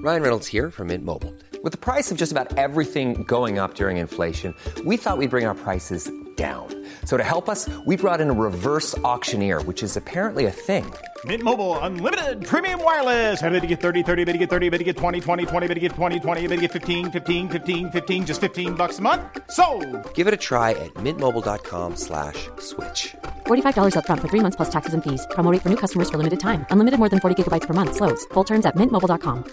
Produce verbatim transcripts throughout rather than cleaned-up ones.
Ryan Reynolds here from Mint Mobile. With the price of just about everything going up during inflation, we thought we'd bring our prices down. So to help us, we brought in a reverse auctioneer, which is apparently a thing. Mint Mobile Unlimited Premium Wireless. How to get thirty, thirty, how to get thirty, how to get twenty, twenty, twenty, how to get twenty, twenty, how to get fifteen, fifteen, fifteen, fifteen, just fifteen bucks a month? Sold! Give it a try at mintmobile.com slash switch. forty-five dollars up front for three months plus taxes and fees. Promo rate for new customers for limited time. Unlimited more than forty gigabytes per month. Slows full terms at mint mobile dot com.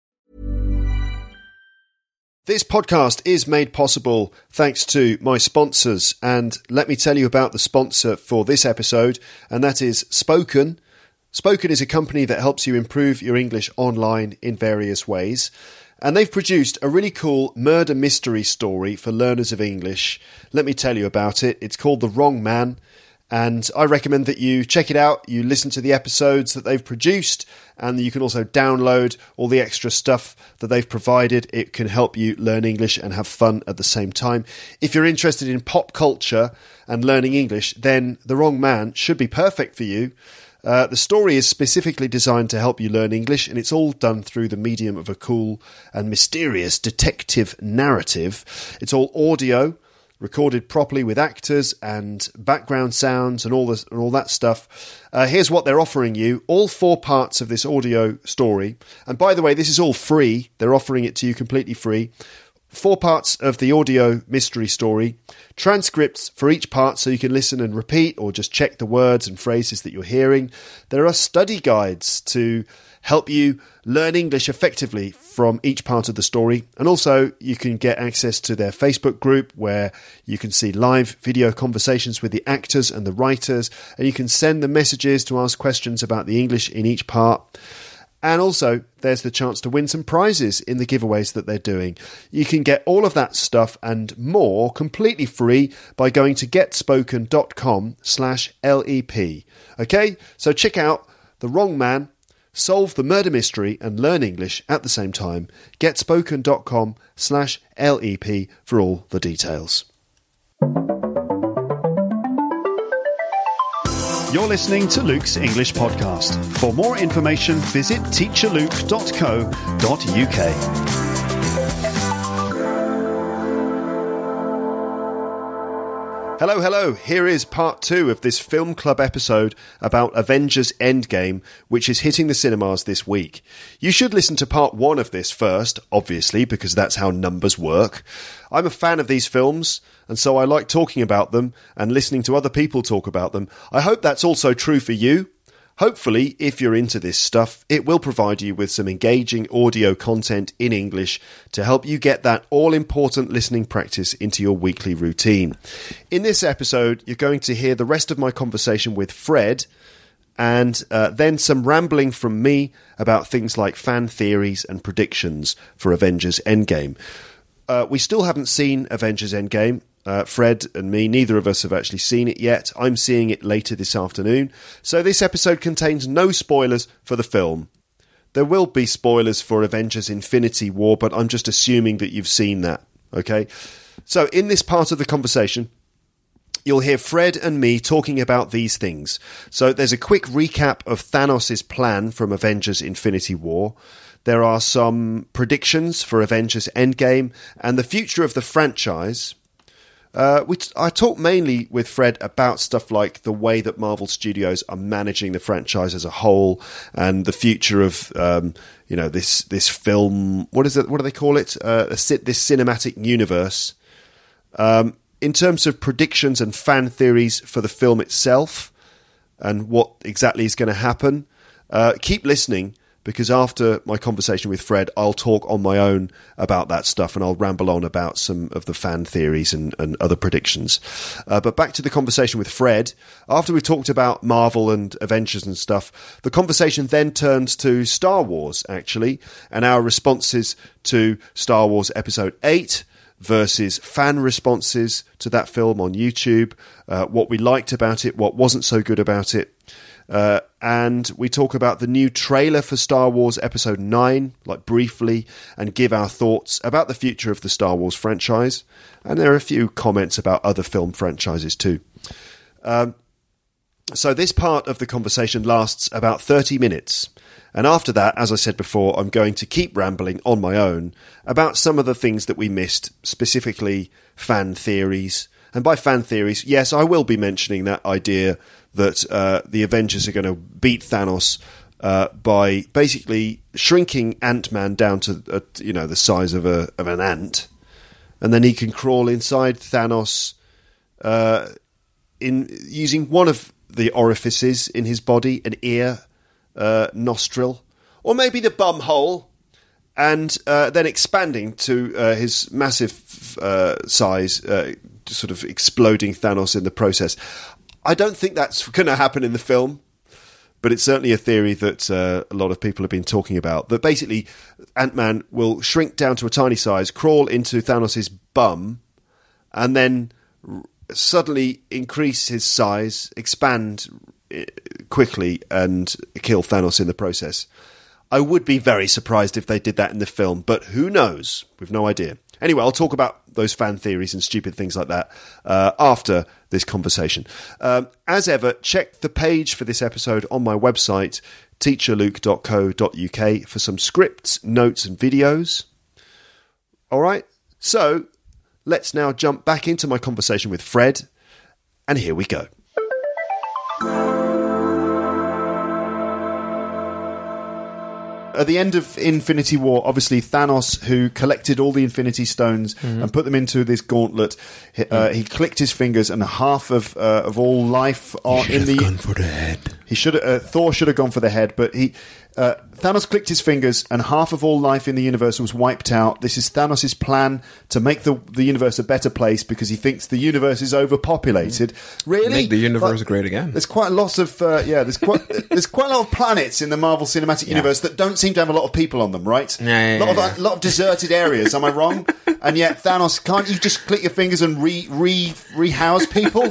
This podcast is made possible thanks to my sponsors, and let me tell you about the sponsor for this episode, and that is Spoken. Spoken is a company that helps you improve your English online in various ways, and they've produced a really cool murder mystery story for learners of English. Let me tell you about it. It's called The Wrong Man, and I recommend that you check it out, you listen to the episodes that they've produced, and you can also download all the extra stuff that they've provided. It can help you learn English and have fun at the same time. If you're interested in pop culture and learning English, then The Wrong Man should be perfect for you. Uh, the story is specifically designed to help you learn English, and it's all done through the medium of a cool and mysterious detective narrative. It's all audio, recorded properly with actors and background sounds and all this and all that stuff. Uh, here's what they're offering you: all four parts of this audio story. And by the way, this is all free. They're offering it to you completely free. Four parts of the audio mystery story, transcripts for each part so you can listen and repeat or just check the words and phrases that you're hearing. There are study guides to help you learn English effectively from each part of the story. And also you can get access to their Facebook group where you can see live video conversations with the actors and the writers, and you can send them messages to ask questions about the English in each part. And also, there's the chance to win some prizes in the giveaways that they're doing. You can get all of that stuff and more completely free by going to getspoken.com slash LEP. Okay, so check out The Wrong Man, solve the murder mystery and learn English at the same time. Getspoken.com slash LEP for all the details. You're listening to Luke's English Podcast. For more information, visit teacher luke dot co dot uk. Hello, hello. Here is part two of this film club episode about Avengers Endgame, which is hitting the cinemas this week. You should listen to part one of this first, obviously, because that's how numbers work. I'm a fan of these films, and so I like talking about them and listening to other people talk about them. I hope that's also true for you. Hopefully, if you're into this stuff, it will provide you with some engaging audio content in English to help you get that all-important listening practice into your weekly routine. In this episode, you're going to hear the rest of my conversation with Fred, and uh, then some rambling from me about things like fan theories and predictions for Avengers Endgame. Uh, we still haven't seen Avengers Endgame. Uh, Fred and me, neither of us have actually seen it yet. I'm seeing it later this afternoon. So this episode contains no spoilers for the film. There will be spoilers for Avengers Infinity War, but I'm just assuming that you've seen that. Okay? So in this part of the conversation, you'll hear Fred and me talking about these things. So there's a quick recap of Thanos' plan from Avengers Infinity War. There are some predictions for Avengers Endgame and the future of the franchise. Uh, we t- I talk mainly with Fred about stuff like the way that Marvel Studios are managing the franchise as a whole, and the future of um, you know this this film. What is it? What do they call it? Uh, a, this cinematic universe. Um, in terms of predictions and fan theories for the film itself, and what exactly is going to happen, uh, keep listening. Because after my conversation with Fred, I'll talk on my own about that stuff, and I'll ramble on about some of the fan theories and, and other predictions. Uh, but back to the conversation with Fred. After we talked about Marvel and Avengers and stuff, the conversation then turns to Star Wars, actually, and our responses to Star Wars Episode eight versus fan responses to that film on YouTube, uh, what we liked about it, what wasn't so good about it. Uh, and we talk about the new trailer for Star Wars Episode nine, like briefly, and give our thoughts about the future of the Star Wars franchise. And there are a few comments about other film franchises too. Um, so this part of the conversation lasts about thirty minutes. And after that, as I said before, I'm going to keep rambling on my own about some of the things that we missed, specifically fan theories. And by fan theories, yes, I will be mentioning that idea that uh, the Avengers are going to beat Thanos uh, by basically shrinking Ant-Man down to uh, you know the size of a of an ant, and then he can crawl inside Thanos uh, in using one of the orifices in his body, an ear, uh, nostril, or maybe the bum hole, and uh, then expanding to uh, his massive uh, size, uh, sort of exploding Thanos in the process. I don't think that's going to happen in the film, but it's certainly a theory that uh, a lot of people have been talking about, that basically Ant-Man will shrink down to a tiny size, crawl into Thanos' bum, and then r- suddenly increase his size, expand quickly, and kill Thanos in the process. I would be very surprised if they did that in the film, but who knows? We've no idea. Anyway, I'll talk about those fan theories and stupid things like that uh, after this conversation. Um, as ever, check the page for this episode on my website, teacher luke dot co dot uk, for some scripts, notes and videos. All right, so let's now jump back into my conversation with Fred, and here we go. At the end of Infinity War, obviously Thanos, who collected all the Infinity Stones mm-hmm. and put them into this gauntlet, uh, mm. he clicked his fingers, and half of uh, of all life are he in the. Gone for the head. He should. Uh, Thor should have gone for the head, but he. Uh, Thanos clicked his fingers, and half of all life in the universe was wiped out. This is Thanos' plan to make the the universe a better place because he thinks the universe is overpopulated. Really, make the universe like, great again. There's quite a lot of uh, yeah. There's quite there's quite a lot of planets in the Marvel Cinematic yeah. Universe that don't seem to have a lot of people on them, right? Yeah, yeah, a lot yeah. of a lot of deserted areas. Am I wrong? And yet Thanos, can't you just click your fingers and re re rehouse people?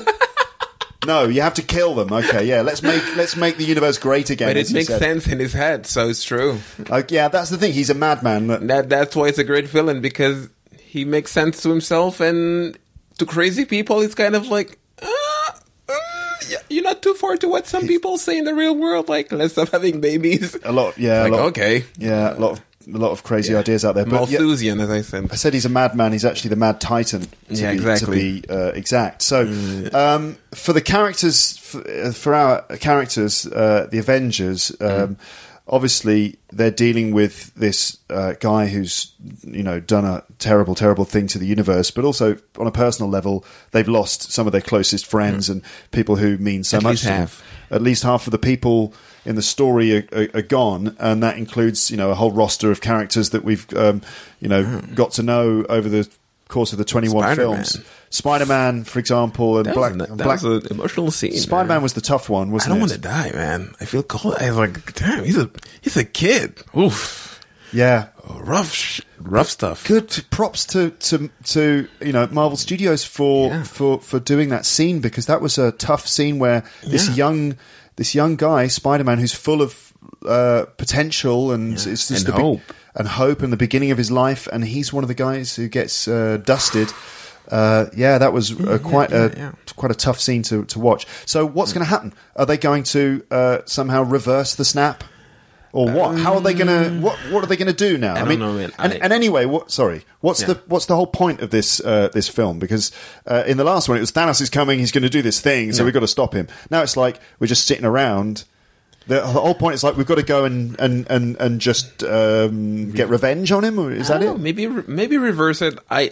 No, you have to kill them. Okay, yeah. Let's make let's make the universe great again. But it makes sense in his head, so it's true. Uh, yeah, that's the thing. He's a madman. That, that that's why it's a great villain, because he makes sense to himself, and to crazy people, it's kind of like, uh, uh, you're not too far to what some people say in the real world. Like, let's stop having babies. A lot, yeah. Like, a lot, okay, yeah, a lot of. A lot of crazy yeah. ideas out there. But Malthusian, yeah, as I said. I said he's a madman. He's actually the Mad Titan, to yeah, be, exactly. to be uh, exact. So, um, for the characters, for, uh, for our characters, uh, the Avengers, um, mm. obviously they're dealing with this uh, guy who's, you know, done a terrible, terrible thing to the universe. But also on a personal level, they've lost some of their closest friends mm. and people who mean so At much. Least to half. them. At least half of the people in the story are, are, are gone, and that includes, you know, a whole roster of characters that we've, um, you know, mm. got to know over the course of the twenty-one Spider-Man. films. Spider-Man, for example, and that Black. Was an, that Black was an emotional scene. Spider-Man man. was the tough one, wasn't it? I don't it? want to die, man. I feel cold. I was like, damn, he's a he's a kid. Oof. Yeah, oh, rough, sh- rough stuff. Good props to, to to you know Marvel Studios for yeah. for for doing that scene, because that was a tough scene where this yeah. young this young guy, Spider-Man, who's full of uh, potential and yeah. it's just and the hope be- and hope and the beginning of his life, and he's one of the guys who gets uh, dusted. Uh, yeah, that was uh, quite yeah, yeah, a yeah. quite a tough scene to to watch. So, what's going to happen? Are they going to uh, somehow reverse the snap, or what? Um, How are they going to? What What are they going to do now? I, I don't mean, know, man. and, I, and anyway, what? Sorry, what's yeah. the what's the whole point of this uh, this film? Because uh, in the last one, it was Thanos is coming, he's going to do this thing, so yeah. we've got to stop him. Now it's like we're just sitting around. The, the whole point is like we've got to go and and and, and just um, get revenge on him. Or is that know, it? Maybe maybe reverse it. I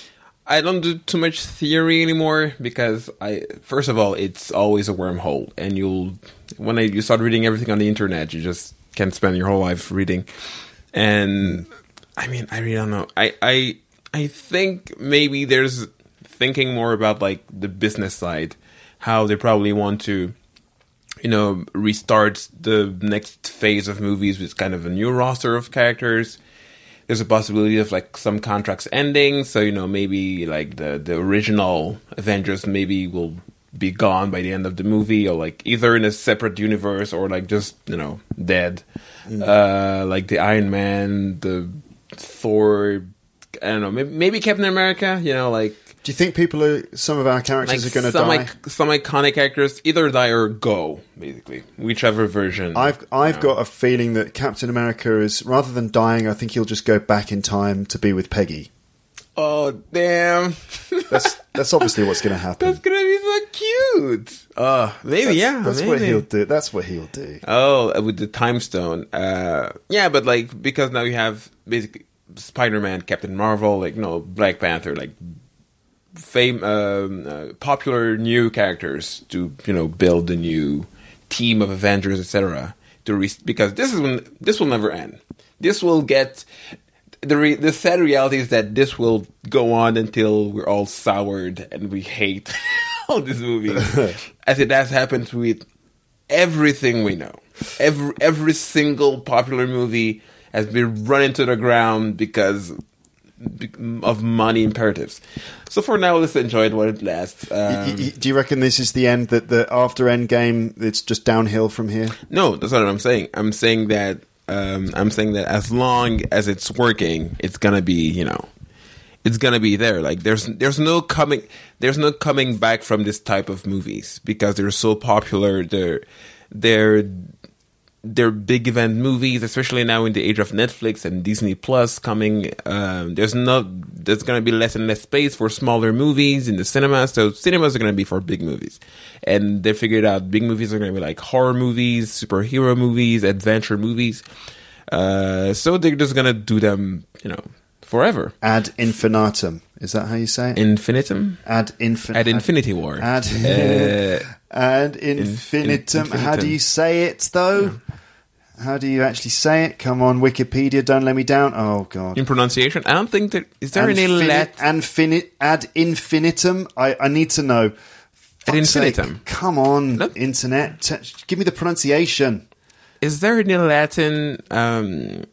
I don't do too much theory anymore, because I first of all, it's always a wormhole, and you'll when I, you start reading everything on the internet, you just can't spend your whole life reading. And I mean, I really don't know. I I I think maybe there's thinking more about like the business side, how they probably want to, you know, restart the next phase of movies with kind of a new roster of characters. There's a possibility of like some contracts ending, so, you know, maybe like the, the original Avengers maybe will be gone by the end of the movie, or like either in a separate universe or like just, you know, dead. Mm. Uh, like the Iron Man, the Thor, I don't know, maybe, maybe Captain America, you know, like Do you think people are some of our characters Like are going to some die? ic- some iconic characters either die or go, basically, whichever version. I've I've you know. got a feeling that Captain America is, rather than dying, I think he'll just go back in time to be with Peggy. Oh damn! That's that's obviously what's going to happen. That's gonna be so cute. Uh maybe That's, yeah. that's maybe. what he'll do. That's what he'll do. Oh, with the time stone. Uh, yeah, but like because now you have basically Spider-Man, Captain Marvel, like you know Black Panther, like fame, um, uh, popular new characters to you know build a new team of Avengers, et cetera. To re- because this is when this will never end. This will get the re- the sad reality is that this will go on until we're all soured and we hate all these movies, as it has happened with everything we know. Every every single popular movie has been run into the ground because of money imperatives. So for now, let's enjoy it while it lasts. Um, Y- y- do you reckon this is the end? That the after Endgame, it's just downhill from here? no, that's not what I'm saying. I'm saying that um, I'm saying that as long as it's working, it's gonna be you know, it's gonna be there. Like there's there's no coming there's no coming back from this type of movies because they're so popular. They're they're they're big event movies, especially now in the age of Netflix and Disney Plus coming. Um, there's no, there's going to be less and less space for smaller movies in the cinema. So cinemas are going to be for big movies, and they figured out big movies are going to be like horror movies, superhero movies, adventure movies. Uh, so they're just going to do them, you know, forever. Ad infinitum. Is that how you say it? Infinitum. Ad infin. At Infinity War. Ad. Uh, Ad infinitum. in- How do you say it though? How do you actually say it? Come on, Wikipedia, don't let me down. Oh god. in pronunciation, I don't think that is there any Infini- Latin. Infini- ad infinitum. I, I need to know. Ad Fuck's sake. infinitum. Come on, Look. internet. T- give me the pronunciation. Is there any Latin um,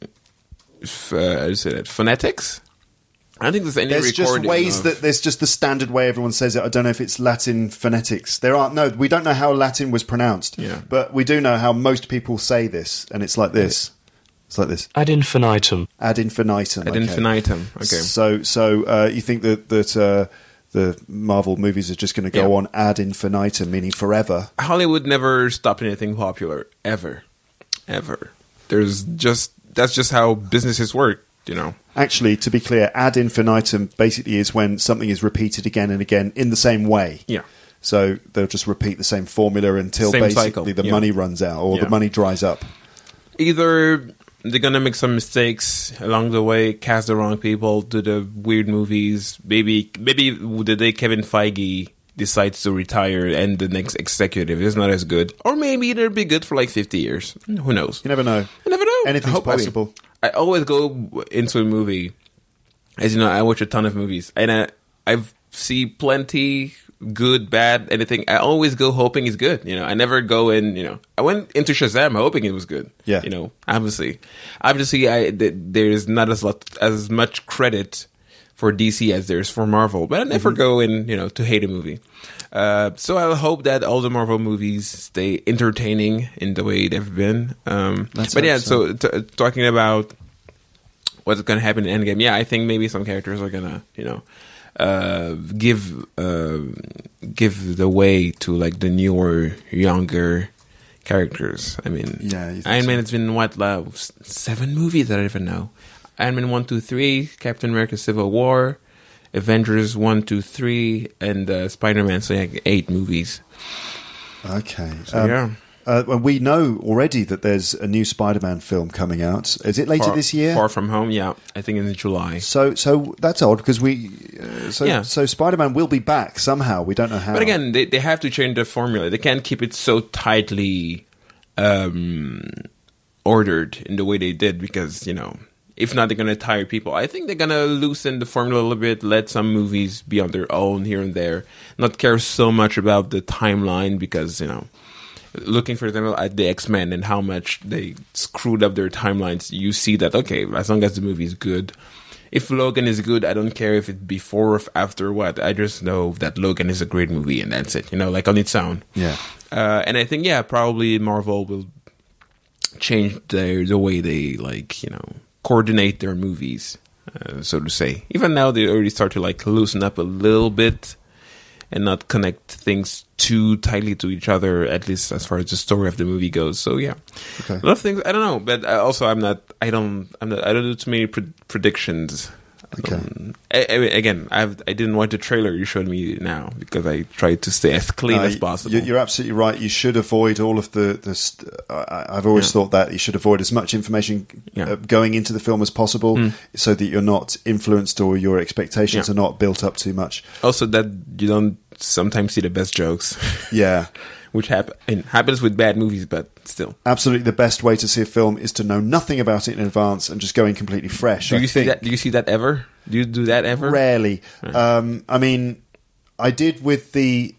f- uh, how do you say that? Phonetics? I don't think there's any There's just recording ways of- that there's just the standard way everyone says it. I don't know if it's Latin phonetics. There aren't. No, we don't know how Latin was pronounced. Yeah. But we do know how most people say this, and it's like this. It's like this. Ad infinitum. Ad infinitum. Ad okay. infinitum. Okay. So, so uh, you think that that uh, the Marvel movies are just going to go Yeah. on ad infinitum, meaning forever? Hollywood never stopped anything popular ever, ever. There's just that's just how businesses work. You know. Actually, to be clear, ad infinitum basically is when something is repeated again and again in the same way. Yeah. So they'll just repeat the same formula until Same basically cycle, the yeah. money runs out or Yeah. the money dries up. Either they're gonna make some mistakes along the way, cast the wrong people, do the weird movies. Maybe, maybe the day Kevin Feige decides to retire and the next executive is not as good, or maybe they'll be good for like fifty years. Who knows? You never know. You never know. Anything's I hope- I mean, possible. I always go into a movie. As you know, I watch a ton of movies, and I I've see plenty, good, bad, anything. I always go hoping it's good. You know, I never go in. You know, I went into Shazam hoping it was good. Yeah. You know, obviously, obviously, I th- there's not as lot as much credit for D C as there's for Marvel, but I never Mm-hmm. go in. You know, to hate a movie. Uh, so I hope that all the Marvel movies stay entertaining in the way they've been. Um, Let's but hope yeah, so. so t- talking about what's going to happen in Endgame, yeah, I think maybe some characters are going to, you know, uh, give uh, give the way to like the newer, younger characters. I mean, Yeah, you think Iron so? Man, it's been what, uh, s- seven movies I don't even know. Iron Man one, two, three, Captain America: Civil War, Avengers one, two, three, and uh, Spider Man. So like eight movies. Okay. So, Um, yeah. Uh, well, we know already that there's a new Spider-Man film coming out. Is it later Far, this year? Far From Home, yeah. I think in July. So, so that's odd because we. Uh, so, Yeah. so Spider-Man will be back somehow. We don't know how. But again, they, they have to change the formula. They can't keep it so tightly um, ordered in the way they did because, you know, if not, they're going to tire people. I think they're going to loosen the formula a little bit, let some movies be on their own here and there, not care so much about the timeline because, you know, looking, for example, at the X-Men and how much they screwed up their timelines, you see that, okay, as long as the movie is good. If Logan is good, I don't care if it's before or after what. I just know that Logan is a great movie and that's it, you know, like on its own. Yeah. Uh, and I think, yeah, probably Marvel will change their, the way they, like, you know, coordinate their movies uh, so to say. Even now, they already start to like loosen up a little bit and not connect things too tightly to each other, at least as far as the story of the movie goes. So yeah, Okay. a lot of things. I don't know, but I also I'm not. I don't. I'm not. I don't do too many pre- predictions. Okay. Um, I, I, again, I've, I didn't watch the trailer you showed me now because I tried to stay as clean Uh, as possible. you- You're absolutely right. You should avoid all of the. the st- I, I've always Yeah. thought that you should avoid as much information Yeah. uh, going into the film as possible, Mm. so that you're not influenced or your expectations Yeah. are not built up too much. Also, that you don't sometimes see the best jokes, Yeah. which hap- and happens with bad movies, but still. Absolutely, the best way to see a film is to know nothing about it in advance and just go in completely fresh. Do I you see think. that? Do you see that ever? Do you do that ever? Rarely. Um, I mean, I did with the.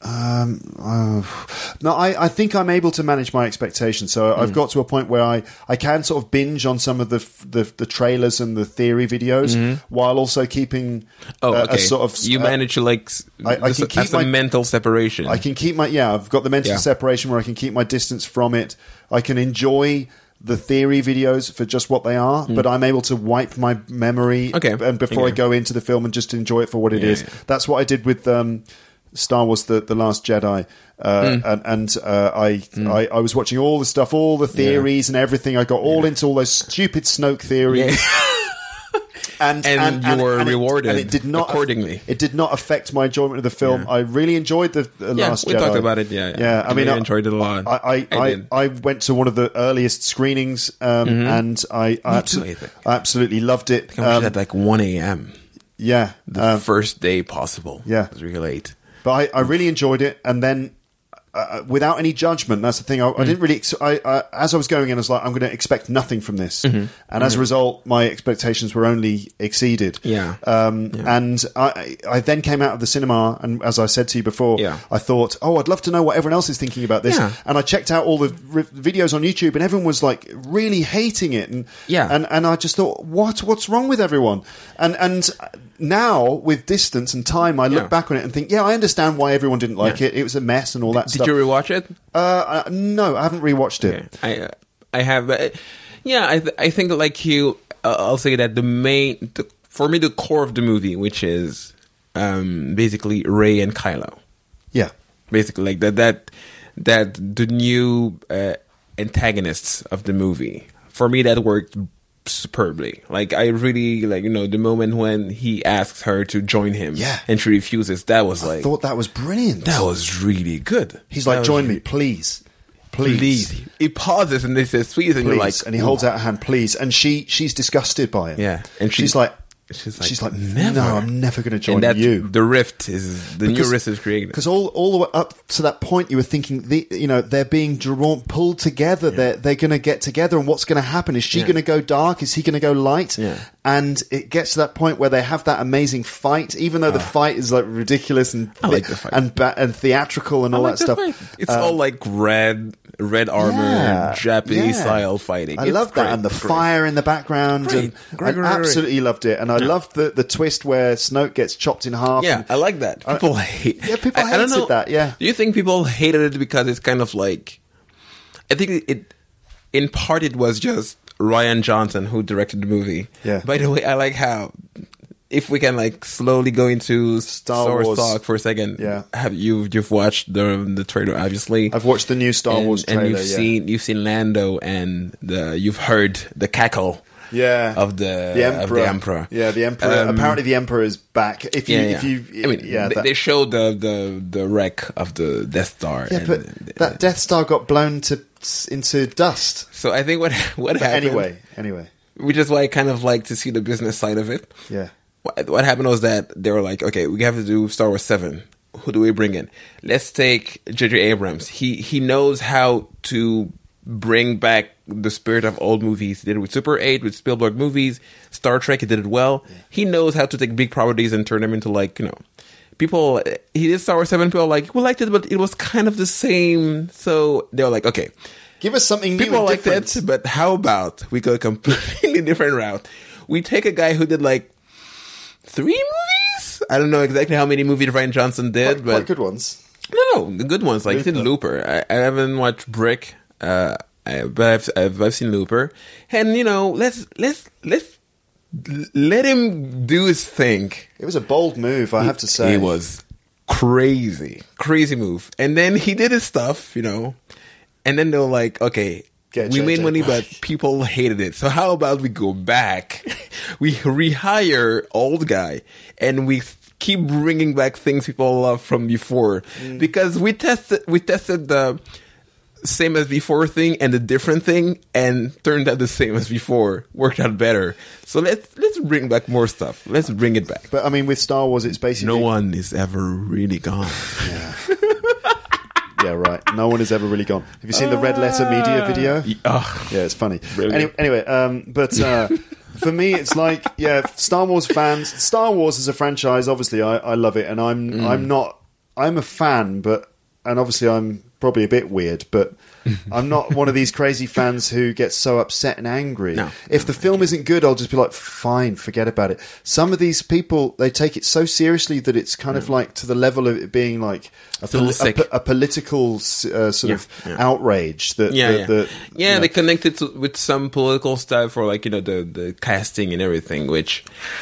Um, uh, no, I, I think I'm able to manage my expectations. So Hmm. I've got to a point where I, I can sort of binge on some of the the, the trailers and the theory videos while also keeping Oh, uh, okay. a sort of. you uh, manage to like s- I- I this- can keep as a my- mental separation. I can keep my yeah. I've got the mental Yeah. separation where I can keep my distance from it. I can enjoy the theory videos for just what they are, but I'm able to wipe my memory Hmm. Okay. and before I Okay. go into the film and just enjoy it for what it Yeah, is. yeah. That's what I did with um, Star Wars: The, the Last Jedi, uh, Mm. and, and uh, I, I I was watching all the stuff, all the theories and everything. I got all into all those stupid Snoke theories. Yeah. And, And you were and it- rewarded and it did not accordingly. It did not affect my enjoyment of the film. Yeah. I really enjoyed the, the Yeah, Last we Jedi. talked about it, yeah, yeah. yeah. I I mean, really I enjoyed it a lot. I I, I I, did. I went to one of the earliest screenings, um, and I I, Me abso- too, I think. I absolutely loved it. I watched Um, at like one a.m. yeah, the um, first day possible. yeah. It was really late. but I, I really enjoyed it, and then. Uh, without any judgment, that's the thing. I, I didn't really. Ex- I, I, as I was going in, I was like, I'm going to expect nothing from this, and as a result, my expectations were only exceeded. Yeah. Um, Yeah. And I, I then came out of the cinema, and as I said to you before, Yeah. I thought, oh, I'd love to know what everyone else is thinking about this. Yeah. And I checked out all the r- videos on YouTube, and everyone was like really hating it. And Yeah. and and I just thought, what what's wrong with everyone? And and now with distance and time, I look Yeah. back on it and think, yeah, I understand why everyone didn't like Yeah. it. It was a mess and all that Did stuff. you rewatch it? Uh, uh, no, I haven't rewatched it. Okay. I uh, I have. Uh, yeah, I th- I think like you, uh, I'll say that the main, the, for me, the core of the movie, which is um, basically Rey and Kylo. Yeah, Basically, like that that that the new uh, antagonists of the movie. For me, that worked superbly. Like I really like you know the moment when he asks her to join him, Yeah. and she refuses. That was I like thought that was brilliant. that was really good. He's That like, was join really- me, please, please, Please. He pauses and they says, please, and please. you're like, and he holds out a hand, please. And she, she's disgusted by it. Yeah. And she- she's like, she's like, she's like, never. no, I'm never going to join and that you. the rift is the new rift is created. Because all, all the way up to that point, you were thinking, the, you know, they're being drawn, pulled together. They're they're going to get together, and what's going to happen? Is she Yeah. going to go dark? Is he going to go light? Yeah. And it gets to that point where they have that amazing fight, even though the fight is like ridiculous and Ah. I like the fight. and ba- and theatrical and all I like that the stuff. fight. It's Um, all like red, red armor, yeah, Japanese yeah. style fighting. I It's love that, great, and the great. fire in the background. Great. And Great, I great, great. absolutely loved it, and I loved the the twist where Snoke gets chopped in half. Yeah, and- I like that. I- People hate. Yeah, people I, I don't hated know. that, yeah. Do you think people hated it because it's kind of like? I think it, it in part, it was just Rian Johnson who directed the movie. Yeah. By the way, I like how. If we can like slowly go into Star Star Wars Wars. talk for a second, Yeah. Have you you've watched the the trailer? Obviously, I've watched the new Star and, Wars trailer. and you've yeah. seen you've seen Lando, and the you've heard the cackle, Yeah, of the the emperor. of the emperor. Yeah, the emperor. Um, Apparently, the emperor is back. If you, Yeah, if yeah. you, I mean, yeah, they, that, they showed the, the the wreck of the Death Star. yeah, and, but uh, that Death Star got blown to into dust. So I think what what But happened anyway, anyway, which is why I kind of like to see the business side of it. yeah, What, what happened was that they were like, okay, we have to do Star Wars seven. Who do we bring in? Let's take J J Abrams. He he knows how to bring back the spirit of old movies. He did it with Super eight, with Spielberg movies, Star Trek. He did it well. Yeah. He knows how to take big properties and turn them into like, you know, people. He did Star Wars seven. People are like, we liked it, but it was kind of the same. So they were like, okay, give us something new. people and like different. that, but how about we go a completely different route? We take a guy who did like three movies. I don't know exactly how many movies Rian Johnson did, Quite, but quite good ones. no, no, the good ones. Like he did Looper. I, I haven't watched Brick, uh, I, but I've, I've I've seen Looper, and you know, let's let's let's L- let him do his thing. It was a bold move, I have to say. It was crazy, crazy move. And then he did his stuff, you know. And then they were like, okay, Get we J J made money, back. but people hated it. So how about we go back? We rehire old guy, and we keep bringing back things people love from before. Mm. Because we tested, we tested the same as before thing and the different thing, and turned out the same as before. Worked out better. So let's let's bring back more stuff. Let's bring it back. But I mean, with Star Wars, it's basically No one is ever really gone. Yeah. Yeah, right. No one has ever really gone. Have you seen the Red Letter Media video? Oh, Yeah, it's funny. Really? Anyway, anyway um, but uh, for me, it's like, yeah, Star Wars fans. Star Wars as a franchise, obviously, I, I love it, and I'm Mm. I'm not I'm a fan, but and obviously I'm probably a bit weird, but I'm not one of these crazy fans who gets so upset and angry. No. If the film isn't good, I'll just be like, fine, forget about it. Some of these people, they take it so seriously that it's kind of like to the level of it being like a, a little poli- a, sick. po- a political uh, sort Yeah, of yeah. outrage that, yeah, that, yeah, that, yeah. you know, They connected to, with some political stuff, or like you know the the casting and everything. Which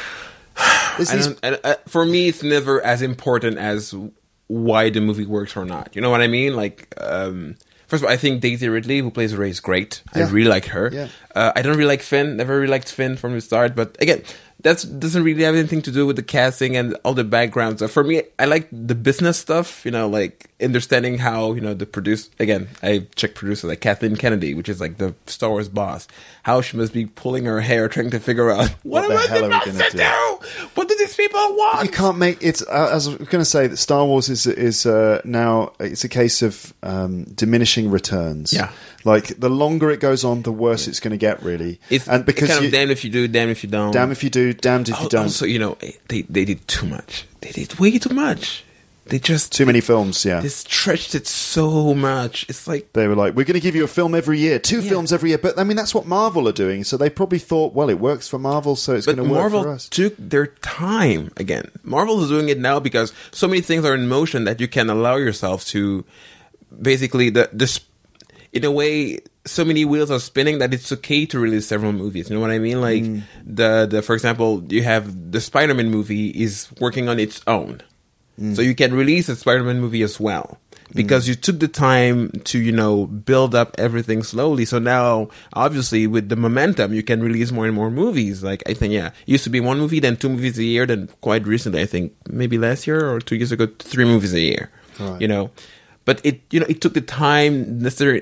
there's I these- don't, I, I, for me, it's never as important as why the movie works or not. You know what I mean? Like, um, first of all, I think Daisy Ridley, who plays Rey, is great. Yeah. I really like her. Yeah. Uh, I don't really like Finn. Never really liked Finn from the start. But again, that doesn't really have anything to do with the casting and all the background stuff. For me, I like the business stuff. You know, like understanding how you know the produce. Again, I check producer like Kathleen Kennedy, which is like the Star Wars boss. How she must be pulling her hair, trying to figure out what, What the am I hell are we supposed gonna to do? do? What do these people want? you can't make it's. Uh, as I was going to say, that Star Wars is is uh, now it's a case of um, diminishing returns. Yeah. like the longer it goes on, the worse it's going to get. Really, It's and because kind you, of damn if you do, damn if you don't. damn if you do, damned if you Al- don't. Also, you know, they they did too much. They did way too much. They just Too many films. Yeah, they stretched it so much. It's like they were like, we're going to give you a film every year, two Yeah. films every year. But I mean, that's what Marvel are doing. So they probably thought, well, it works for Marvel, so it's but going to work Marvel for us. took their time again. Marvel is doing it now because so many things are in motion that you can allow yourself to basically the this in a way. So many wheels are spinning that it's okay to release several movies. You know what I mean? Like Mm. the the for example, you have the Spider-Man movie is working on its own, Mm. so you can release a Spider-Man movie as well because you took the time to you know build up everything slowly. So now, obviously, with the momentum, you can release more and more movies. Like I think, yeah, it used to be one movie, then two movies a year. Then quite recently, I think maybe last year or two years ago, three movies a year. Right. You know. But it, you know, it took the time necessary,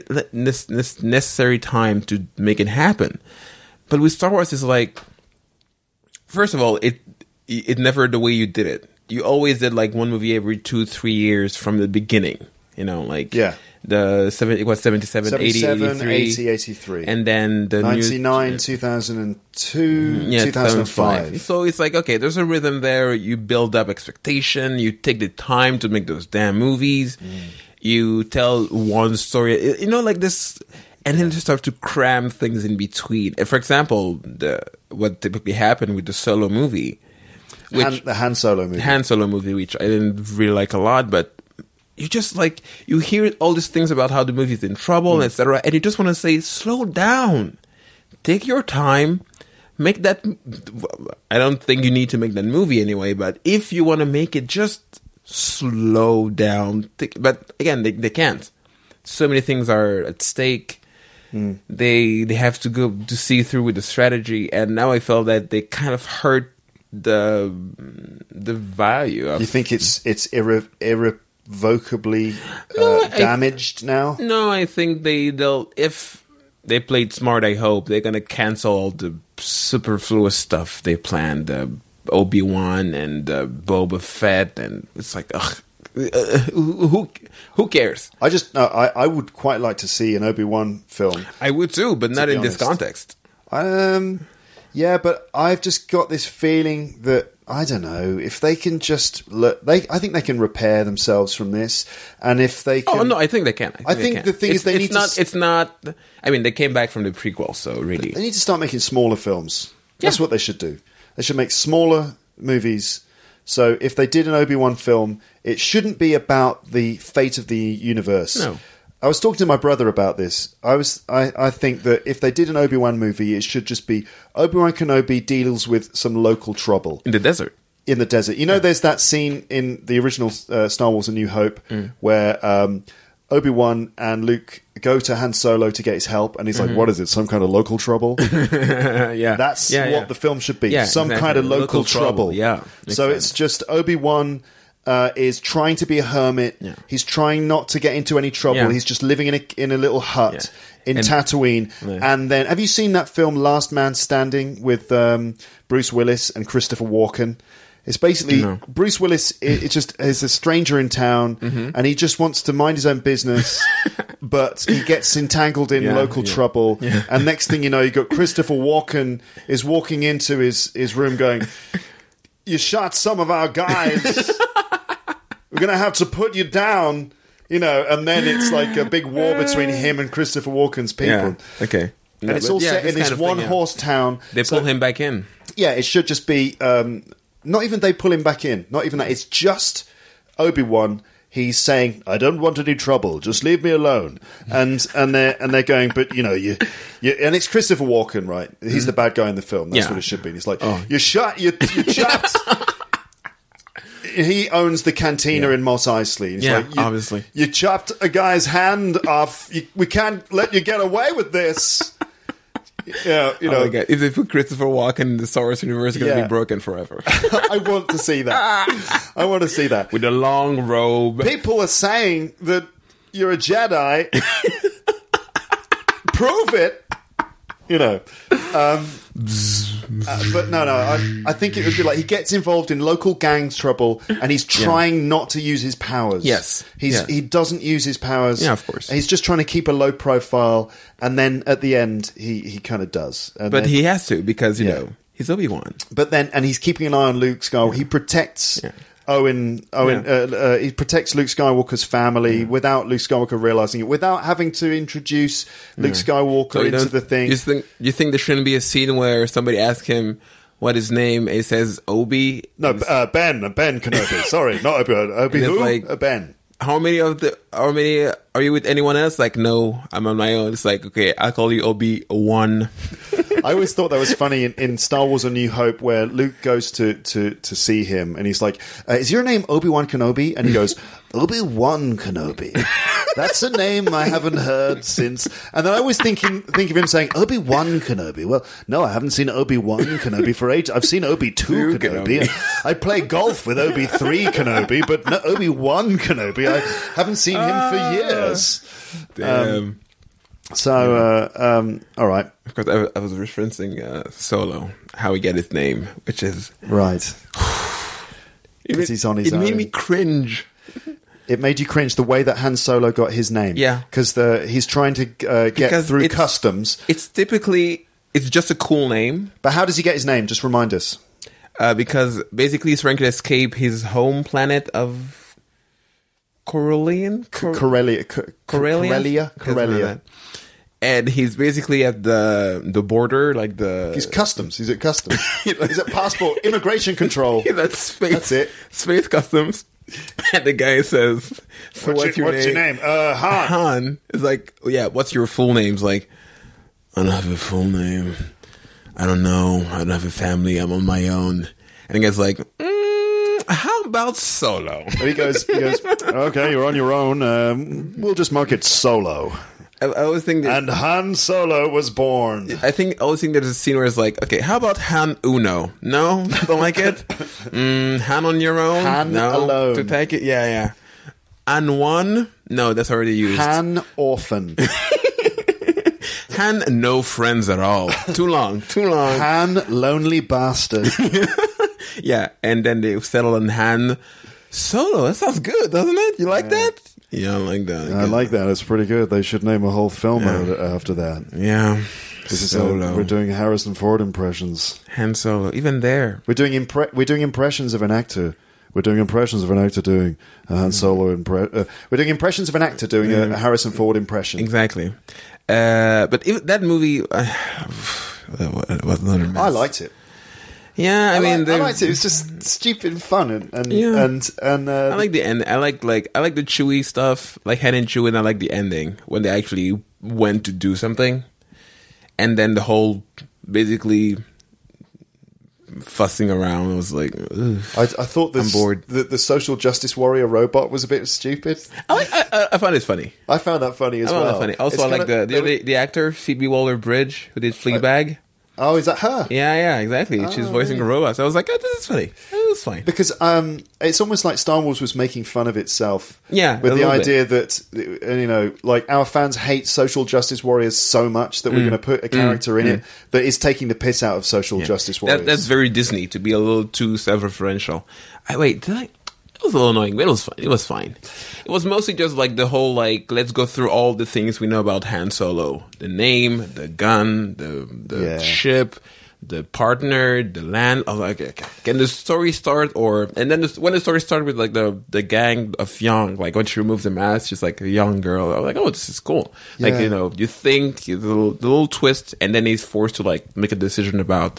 necessary time to make it happen. But with Star Wars, it's like, first of all, it, it never the way you did it. You always did like one movie every two, three years from the beginning. You know, like Yeah. the seven, it was seventy-seven, eighty, seventy-seven, eighty-three, eighty, eighty-three. and then the ninety-nine, new, two thousand two, yeah, two thousand five. So it's like, okay, there's a rhythm there. You build up expectation. You take the time to make those damn movies. You tell one story, you know, like this, and then you start to cram things in between. For example, the what typically happened with the Solo movie, which Han, the Han Solo movie. Han Solo movie, which I didn't really like a lot, but you just like you hear all these things about how the movie's in trouble, Mm. et cetera, and you just want to say, slow down, take your time, make that. I don't think you need to make that movie anyway, but if you want to make it, just slow down. Take, but again, they they can't. So many things are at stake. Mm. They they have to go to see through with the strategy, and now I felt that they kind of hurt the the value of. You think it's it's irre- irrevocably uh, No, I- damaged now? No, I think they they'll if they played smart. I hope they're gonna cancel all the superfluous stuff they planned. Uh, Obi-Wan and uh, Boba Fett, and it's like, ugh, uh, who, who who cares? I just no. I, I would quite like to see an Obi-Wan film. I would too, but not be in this honest. context. Um, yeah, but I've just got this feeling that I don't know if they can just look. They, I think they can repair themselves from this, and if they can, Oh no, I think they can. I think, I they think can. the thing it's, is they it's need to not. s- It's not. I mean, they came back from the prequel, so really, they need to start making smaller films. That's Yeah. what they should do. They should make smaller movies. So if they did an Obi-Wan film, it shouldn't be about the fate of the universe. No. I was talking to my brother about this. I was, I, I think that if they did an Obi-Wan movie, it should just be Obi-Wan Kenobi deals with some local trouble In the desert. in the desert. You know, there's that scene in the original uh, Star Wars: A New Hope Mm. where um, Obi-Wan and Luke go to Han Solo to get his help, and he's Mm-hmm. like, "What is it? Some kind of local trouble?" yeah. That's yeah, what yeah. the film should be. Yeah, Some exactly. kind of local, Local trouble. trouble. Yeah, makes So sense. it's just Obi-Wan uh, is trying to be a hermit. Yeah. He's trying not to get into any trouble. Yeah. He's just living in a in a little hut Yeah. in And- Tatooine. Yeah. And then, have you seen that film Last Man Standing with um, Bruce Willis and Christopher Walken? It's basically No. Bruce Willis. It, it just is a stranger in town, Mm-hmm. and he just wants to mind his own business, but he gets entangled in Yeah, local yeah. trouble. And next thing you know, you got Christopher Walken is walking into his his room, going, "You shot some of our guys. We're gonna have to put you down." You know, and then it's like a big war between him and Christopher Walken's people. Yeah. Okay. And it's all set in this one horse town. They So- pull him back in. yeah, it should just be um, not even they pull him back in. Not even that. It's just Obi-Wan. He's saying, "I don't want any trouble. Just leave me alone." And and they're and they're going, "But you know, you, you and it's Christopher Walken, right? He's the bad guy in the film. That's Yeah. what it should be." And he's like, Oh. "You shot. You you shot." He owns the cantina in Mos Eisley. He's Yeah, like, you, obviously. You chopped a guy's hand off. You, we can't let you get away with this. Yeah, you know. Oh my God. If they put Christopher Walken in the Star Wars universe, it's going to Yeah. be broken forever. I want to see that. I want to see that. With a long robe. People are saying that you're a Jedi. Prove it. You know. Um, uh, but no, no. I, I think it would be like he gets involved in local gangs trouble, and he's trying not to use his powers. Yes. he's Yeah. he doesn't use his powers. Yeah, of course. He's just trying to keep a low profile, and then at the end, he he kind of does. And But then- he has to because, you Yeah. know, he's Obi-Wan. But then, and he's keeping an eye on Luke Skywalker. He protects Yeah. Owen. Owen. Yeah. Uh, uh, he protects Luke Skywalker's family without Luke Skywalker realizing it, without having to introduce Luke Skywalker So you into don't- the thing. You think, you think there shouldn't be a scene where somebody asks him what his name is, says Obi? no, uh, Ben. Ben Kenobi. Sorry, not Obi. Obi And it's who? like- uh, Ben. How many of the, how many, are you with anyone else? Like, no, I'm on my own. It's like, okay, I'll call you Obi-Wan. I always thought that was funny in, in Star Wars: A New Hope, where Luke goes to to, to see him, and he's like, uh, "Is your name Obi-Wan Kenobi?" And he goes, "Obi-Wan Kenobi." That's a name I haven't heard since. And then I always thinking think of him saying Obi-Wan Kenobi. Well, no, I haven't seen Obi-Wan Kenobi for ages. I've seen Obi-Two Kenobi. Kenobi. I play golf with Obi-Three Kenobi, but no, Obi-Wan Kenobi. I haven't seen him for years. Damn. So, uh, um, all right, Of course, I, I was referencing uh, Solo, how he get his name, which is... right. It, Because he's on his it made own. me cringe. It made you cringe the way that Han Solo got his name. Yeah. Because the he's trying to uh, get Because through it's- customs. It's typically, it's just a cool name. But how does he get his name? Just remind us. Uh, because basically he's trying to escape his home planet of Corellian? Cor- Corellia. Co- Corellia? Corellia. Something like Corellia. that. And he's basically at the the border, like the... He's customs. He's at customs. He's at passport immigration control. He's at space, That's it. Space Customs. And the guy says, so What's, your, what's your name? Uh, Han. Han is like, oh, yeah, what's your full name? He's like, I don't have a full name. I don't know. I don't have a family. I'm on my own. And the guy's like, mm, how about Solo? And he goes, he goes, okay, you're on your own. Um, we'll just mark it Solo. I, I always think that, And Han Solo was born. I think, I always think there's a scene where it's like, okay, how about Han Uno? No? Don't like it? Mm, Han on your own? Han no. alone. To take it? Yeah, yeah. And one? No, that's already used. Han Orphan. Han, no friends at all. Too long, too long. Han Lonely Bastard. Yeah, and then they settle on Han Solo. That sounds good, doesn't it? You like that? Yeah, I like that. I like that. It's pretty good. They should name a whole film out after that. Yeah, This is Solo. a, we're doing Harrison Ford impressions. Han Solo. Even there. We're doing impre- we're doing impressions of an actor. We're doing impressions of an actor doing a Han Solo impre- uh, We're doing impressions of an actor doing a, a Harrison Ford impression. Exactly. Uh, but if, that movie uh, was another mess. I liked it. Yeah, I, I, mean, like, I they're- liked it. It was just stupid and fun, and and Yeah. and, and uh, I like the end. I like like I like the Chewie stuff, like Han and Chewie, and I like the ending when they actually went to do something, and then the whole basically fussing around was like, ugh. I, I thought this, I'm bored. The, the social justice warrior robot was a bit stupid. I, like, I, I found it funny. I found that funny as I found well. it funny. Also, It's I like kinda- the, the the actor Phoebe Waller-Bridge who did Fleabag. Oh, is that her? Yeah, yeah, exactly. She's Oh, voicing really? a robot. So I was like, oh, this is funny. It was fine. Because um, it's almost like Star Wars was making fun of itself. Yeah, with a the little idea that, uh, you know, like our fans hate social justice warriors so much that we're going to put a character in it that is taking the piss out of social justice warriors. That, that's very Disney to be a little too self-referential. I wait, did I? It was a little annoying, but it was fine. It was fine. It was mostly just like the whole like let's go through all the things we know about Han Solo: the name, the gun, the the Yeah. ship, the partner, the land. I was like, okay, can the story start? Or and then the, when the story started with like the the gang of young, like when she removes the mask, she's like a young girl. I was like, oh, this is cool. Like Yeah. you know, you think the little, the little twist, and then he's forced to like make a decision about.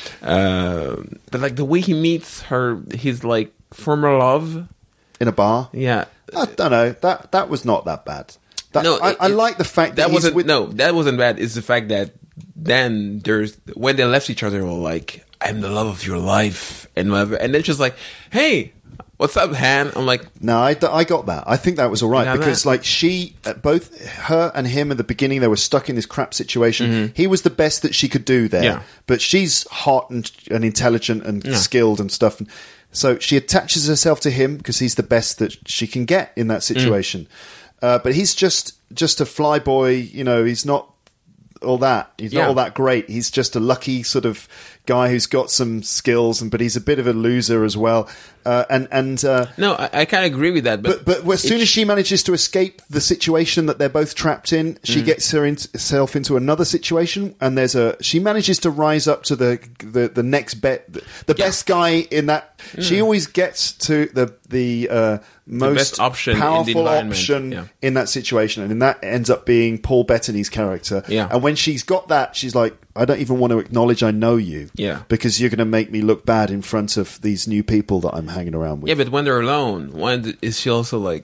Uh, but like the way he meets her, he's like former love. in a bar. Yeah. I don't know. That that was not that bad. That, No, I, it- I it- like the fact that, that he's wasn't with, no, that wasn't bad. It's the fact that then there's when they left each other, they were like, "I'm the love of your life," and whatever. And then she's like, "Hey, what's up, Han?" I'm like, No, I, I got that. I think that was all right You got because, that? like, she, uh, both her and him at the beginning, they were stuck in this crap situation. He was the best that she could do there, Mm-hmm. Yeah. but she's hot and, and intelligent and skilled and stuff. So she attaches herself to him because he's the best that she can get in that situation. Mm. Uh, but he's just just a flyboy. You know, he's not all that. He's Yeah. not all that great. He's just a lucky sort of guy who's got some skills, and but he's a bit of a loser as well. Uh, and and uh, no, I, I kind of agree with that, but but but as soon it- as she manages to escape the situation that they're both trapped in, Mm. she gets her in, herself into another situation, and there's a she manages to rise up to the the, the next bet, the, the Yeah. best guy in that. She always gets to the the uh, most best option in the powerful environment. option Yeah. in that situation, and that ends up being Paul Bettany's character. Yeah. And when she's got that, she's like, I don't even want to acknowledge I know you. Yeah. Because you're going to make me look bad in front of these new people that I'm hanging around with. yeah, but when they're alone, when is she also like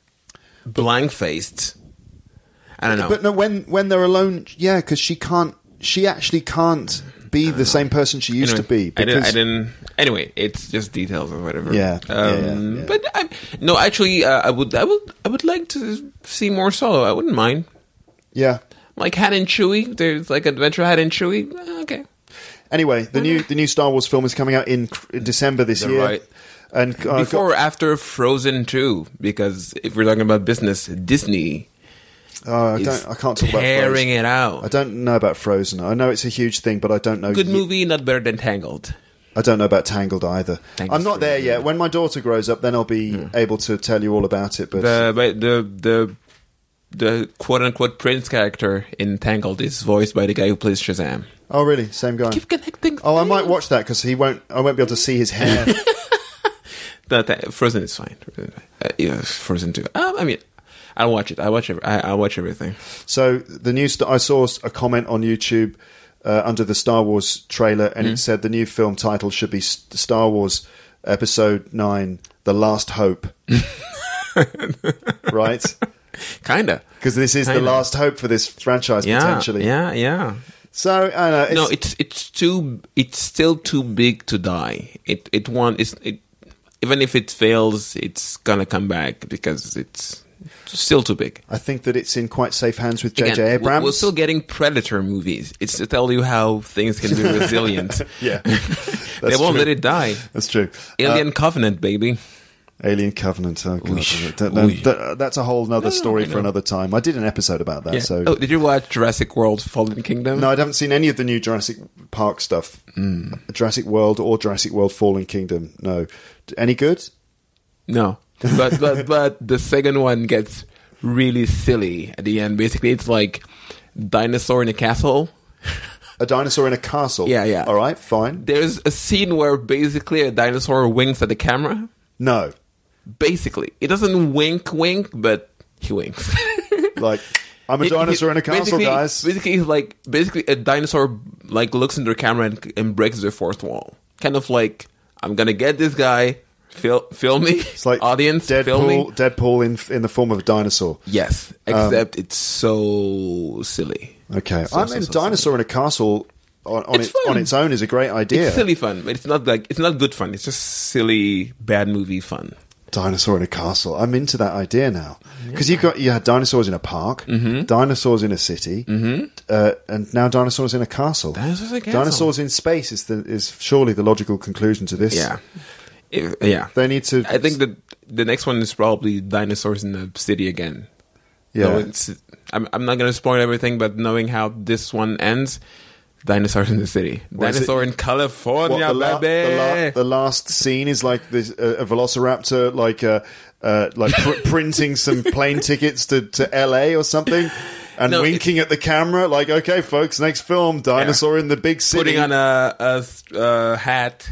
blank faced? I don't know. But no, when when they're alone, yeah, because she can't. She actually can't be the same person she used Anyway, to be. I didn't, I because- didn't. Anyway, it's just details or whatever. Yeah, Um, yeah, yeah, yeah. But I, no, actually, uh, I would, I would, I would like to see more Solo. I wouldn't mind. Yeah. Like Han and Chewie. There's like Adventure Han and Chewie. Uh, Okay. Anyway, the new the new Star Wars film is coming out in, in December this They're year. right. And uh, Before or got- after Frozen two? Because if we're talking about business, Disney oh, I is don't. I can't talk about tearing Frozen. it out. I don't know about Frozen. I know it's a huge thing, but I don't know. Good ye- movie, not better than Tangled. I don't know about Tangled either. Tangled's I'm not pretty there yet. good. When my daughter grows up, then I'll be able to tell you all about it. But The but the the the quote unquote Prince character in Tangled is voiced by the guy who plays Shazam. oh, really? Same guy. Keep connecting. Oh, I might watch that because he won't. I won't be able to see his hair. No, that, Frozen is fine. Uh, yeah, Frozen two. Um, I mean, I'll watch it. I watch it. I, I'll watch everything. So the new st- I saw a comment on YouTube uh, under the Star Wars trailer, and Mm-hmm. it said the new film title should be S- Star Wars Episode Nine: The Last Hope. Right? Kinda. Because this is the Kinda. last hope for this franchise Yeah. potentially. Yeah. Yeah. So I don't know. It's, No, it's it's too. It's still too big to die. It it want it's it. Even if it fails, it's gonna come back because it's still too big. I think that it's in quite safe hands with J J Again, we're- Abrams. We're still getting Predator movies. It's to tell you how things can be resilient. Yeah, They That's won't true. let it die. That's true. Alien Covenant, baby. Alien Covenant. Oh, God. Oosh. That- that- Oosh. that- that's a whole other No, story I for know. another time. I did an episode about that. Yeah. So Oh, did you watch Jurassic World: Fallen Kingdom? no, I haven't seen any of the new Jurassic Park stuff. Mm. Jurassic World or Jurassic World Fallen Kingdom. No, any good? No. But but but the second one gets really silly at the end. Basically, it's like dinosaur in a castle. A dinosaur in a castle. Yeah, yeah. All right, fine. There's a scene where basically a dinosaur winks at the camera. No, Basically, it doesn't wink, wink, but he winks. like I'm a He- dinosaur he- in a castle, basically- guys. Basically, he's like basically a dinosaur like looks into the camera and, and breaks the fourth wall. kind of like, I'm gonna get this guy, fil- film me, It's like audience, film me. Deadpool, Deadpool in in the form of a dinosaur. Yes, except it's so silly. Okay, So, I so, mean, so dinosaur in a castle on, on, It's it, on fun. its own is a great idea. It's silly fun, but it's not like it's not good fun. It's just silly bad movie fun. Dinosaur in a castle. I'm into that idea now because you got you had dinosaurs in a park, Mm-hmm. dinosaurs in a city, uh, and now dinosaurs in a castle. Dinosaurs in a castle. Dinosaurs in space is the is surely the logical conclusion to this. Yeah, If- yeah. They need to. I think that the next one is probably dinosaurs in the city again. Yeah. So it's, I'm, I'm not going to spoil everything, but knowing how this one ends, dinosaurs in the city, What is dinosaur it? in California, What, the, la- baby. the, la- the last scene is like this, uh, a velociraptor, like uh, uh, like pr- printing some plane tickets to, to L A or something, and No, winking at the camera, like, "Okay, folks, next film, dinosaur in the big city." Putting on a, a, a hat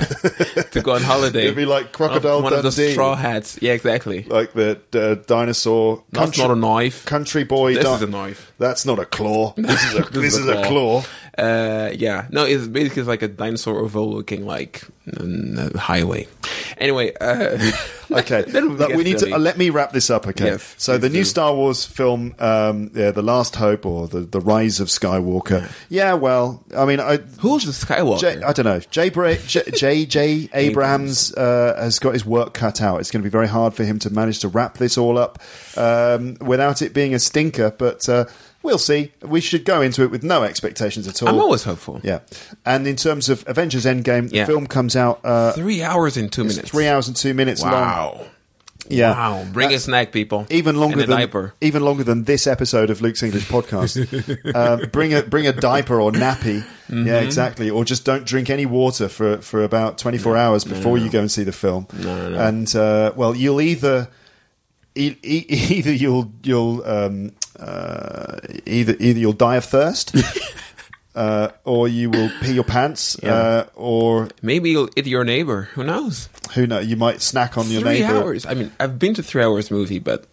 to go on holiday. It'd be like Crocodile One of those Dundee. straw hats. Yeah, exactly. like the uh, dinosaur. That's not a knife. Country boy. This di- is a knife. That's not a claw. This is a this, is a claw. Uh, yeah, no, it's basically like a dinosaur overlooking like a highway. Anyway, uh, Okay, then Look, get we need to silly. uh, let me wrap this up. Okay, Yes, so the please new do. Star Wars film, um, yeah, The Last Hope, or the the Rise of Skywalker. Yeah, well, I mean, I Who's the Skywalker? J, I don't know. J. Bra- J. J. J. Abrams uh, has got his work cut out. It's going to be very hard for him to manage to wrap this all up um, without it being a stinker. But uh, we'll see. We should go into it with no expectations at all. I'm always hopeful. Yeah. And in terms of Avengers Endgame, Yeah. the film comes out uh, Three hours and two it's minutes. three hours and two minutes long. Wow. Yeah. Wow. Bring a That's snack, people. Even longer and a than diaper. even longer than this episode of Luke's English podcast. um, bring a bring a diaper or nappy. Mm-hmm. Yeah, exactly. Or just don't drink any water for for about twenty four hours before you go and see the film. No, no, no. And uh, well, you'll either e- e- either you'll you'll um, uh, either either you'll die of thirst. Uh, or you will pee your pants, Yeah. uh, or Maybe you'll hit your neighbor. Who knows? who knows? You might snack on your Three neighbor. hours. I mean, I've been to three hours movie, but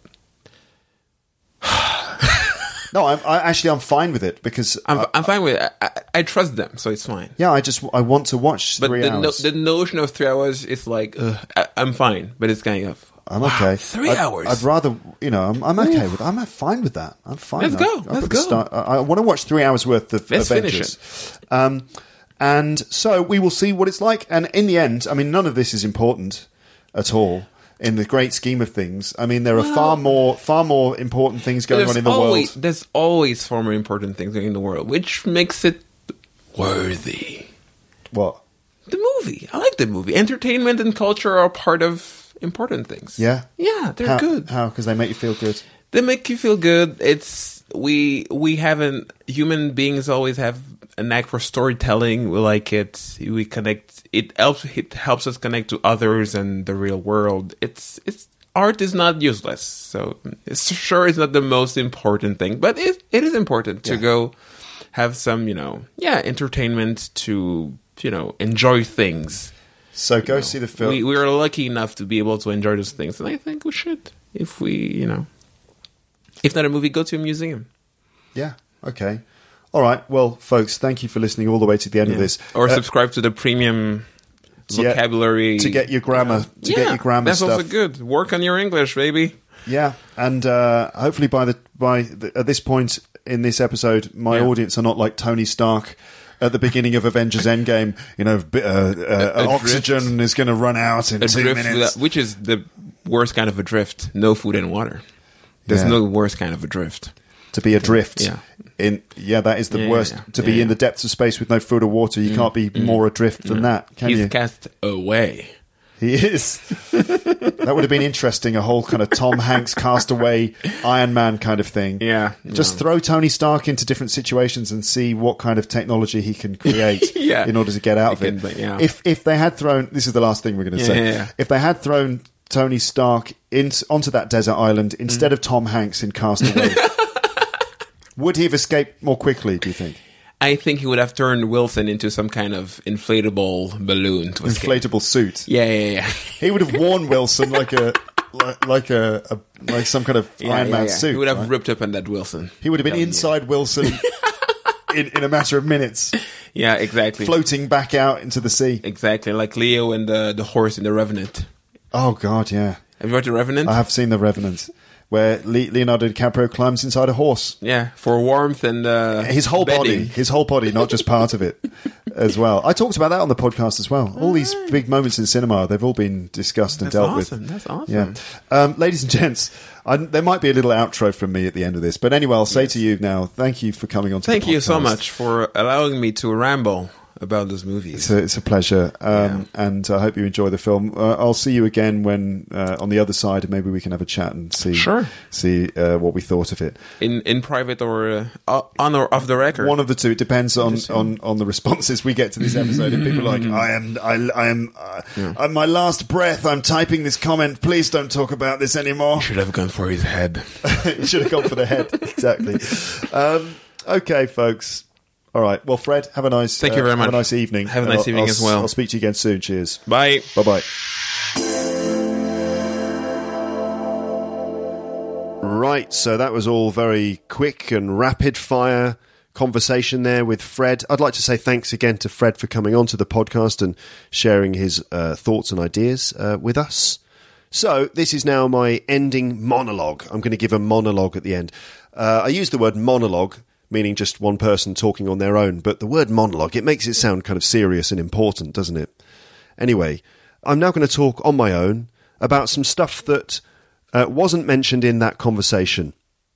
No, I'm, I actually I'm fine with it because I'm, I- I'm fine with it. I, I, I trust them, so it's fine. yeah, I just I want to watch But three the, no, hours. the notion of three hours is like, ugh, I, I'm fine, but it's kind of. I'm wow, okay. three I'd, hours. I'd rather, you know, I'm, I'm okay with. I'm fine with that. I'm fine. Let's I've- go. I've Let's got to go. Start, I, I want to watch three hours worth of Let's finish Avengers. Um, and so we will see what it's like. And in the end, I mean, none of this is important at all in the great scheme of things. I mean, there are far more, far more important things going There's on in the always, world. There's always far more important things going in the world, which makes it worthy. What? The movie. I like the movie. Entertainment and culture are part of important things. Yeah. Yeah, they're How, good. How? Because they make you feel good. They make you feel good. It's we we haven't human beings always have a knack for storytelling. We like it. We connect. It helps. It helps us connect to others and the real world. It's it's art is not useless. So it's sure it's not the most important thing, but it it is important to Yeah. go have some you know yeah entertainment to you know enjoy things. So go You know, see the film. We we are lucky enough to be able to enjoy those things, and I think we should. If we, you know, if not a movie, go to a museum. Yeah. Okay. All right. Well, folks, thank you for listening all the way to the end of this. Or Uh, subscribe to the premium yeah, vocabulary to get your grammar. To yeah, get your grammar that's stuff. also good. Work on your English, baby. Yeah, and uh, hopefully by the by the, at this point in this episode, my Yeah. audience are not like Tony Stark at the beginning of Avengers Endgame. You know, bi- uh, uh, A- a oxygen drift. is going to run out in A two drift, minutes. without- which is the worst kind of a drift. No food and water. There's Yeah. no worse kind of a drift. To be adrift. Yeah. In yeah, that is the Yeah, worst. yeah, To yeah, be in yeah. the depths of space with no food or water, you can't be more adrift than that, can He's you? cast away. He is. That would have been interesting, a whole kind of Tom Hanks castaway Iron Man kind of thing. Yeah, Just yeah. throw Tony Stark into different situations and see what kind of technology he can create Yeah. in order to get out He of it. can, yeah. If if they had thrown, this is the last thing we're going to Yeah, say. yeah, yeah. If they had thrown Tony Stark in, onto that desert island instead Mm. of Tom Hanks in Castaway, would he have escaped more quickly, do you think? I think he would have turned Wilson into some kind of inflatable balloon to escape. Inflatable suit. Yeah, yeah, yeah. He would have worn Wilson like a like, like a, a like some kind of Yeah, Iron yeah, Man yeah. suit. He would have right? ripped up on that Wilson. He would have been Yeah. inside Wilson in, in a matter of minutes. Yeah, exactly. Floating back out into the sea. Exactly, like Leo and the, the horse in The Revenant. Oh, God, yeah. Have you watched The Revenant? I have seen The Revenant, where Le- Leonardo DiCaprio climbs inside a horse. Yeah, for warmth and uh, His whole bedding. body. His whole body, not just part of it as well. I talked about that on the podcast as well. All these big moments in cinema, they've all been discussed and That's dealt awesome. with. That's awesome. Yeah. Um, ladies and gents, I, there might be a little outro from me at the end of this. But anyway, I'll say Yes. to you now, thank you for coming on to Thank the podcast. you so much for allowing me to ramble about those movies. It's a, it's a pleasure, um, and I hope you enjoy the film. Uh, I'll see you again when uh, on the other side, and maybe we can have a chat and see Sure. see uh, what we thought of it. In in private or uh, on or off the record? One of the two. It depends on, on, on the responses we get to this episode. If people are like, I am, I, I am, uh, Yeah. on my last breath, I'm typing this comment. Please don't talk about this anymore. Should have gone for his head. You should have gone for the head. Exactly. Um, okay, folks. All right. Well, Fred, have a nice. Thank you very uh, much. Have a nice evening. Have a And nice I'll- evening I'll as s- well. I'll speak to you again soon. Cheers. Bye. Bye bye. Right, so that was all very quick and rapid fire conversation there with Fred. I'd like to say thanks again to Fred for coming onto the podcast and sharing his uh, thoughts and ideas uh, with us. So this is now my ending monologue. I'm going to give a monologue at the end. Uh, I use the word monologue, meaning just one person talking on their own, but the word monologue, it makes it sound kind of serious and important, doesn't it? Anyway, I'm now going to talk on my own about some stuff that uh, wasn't mentioned in that conversation.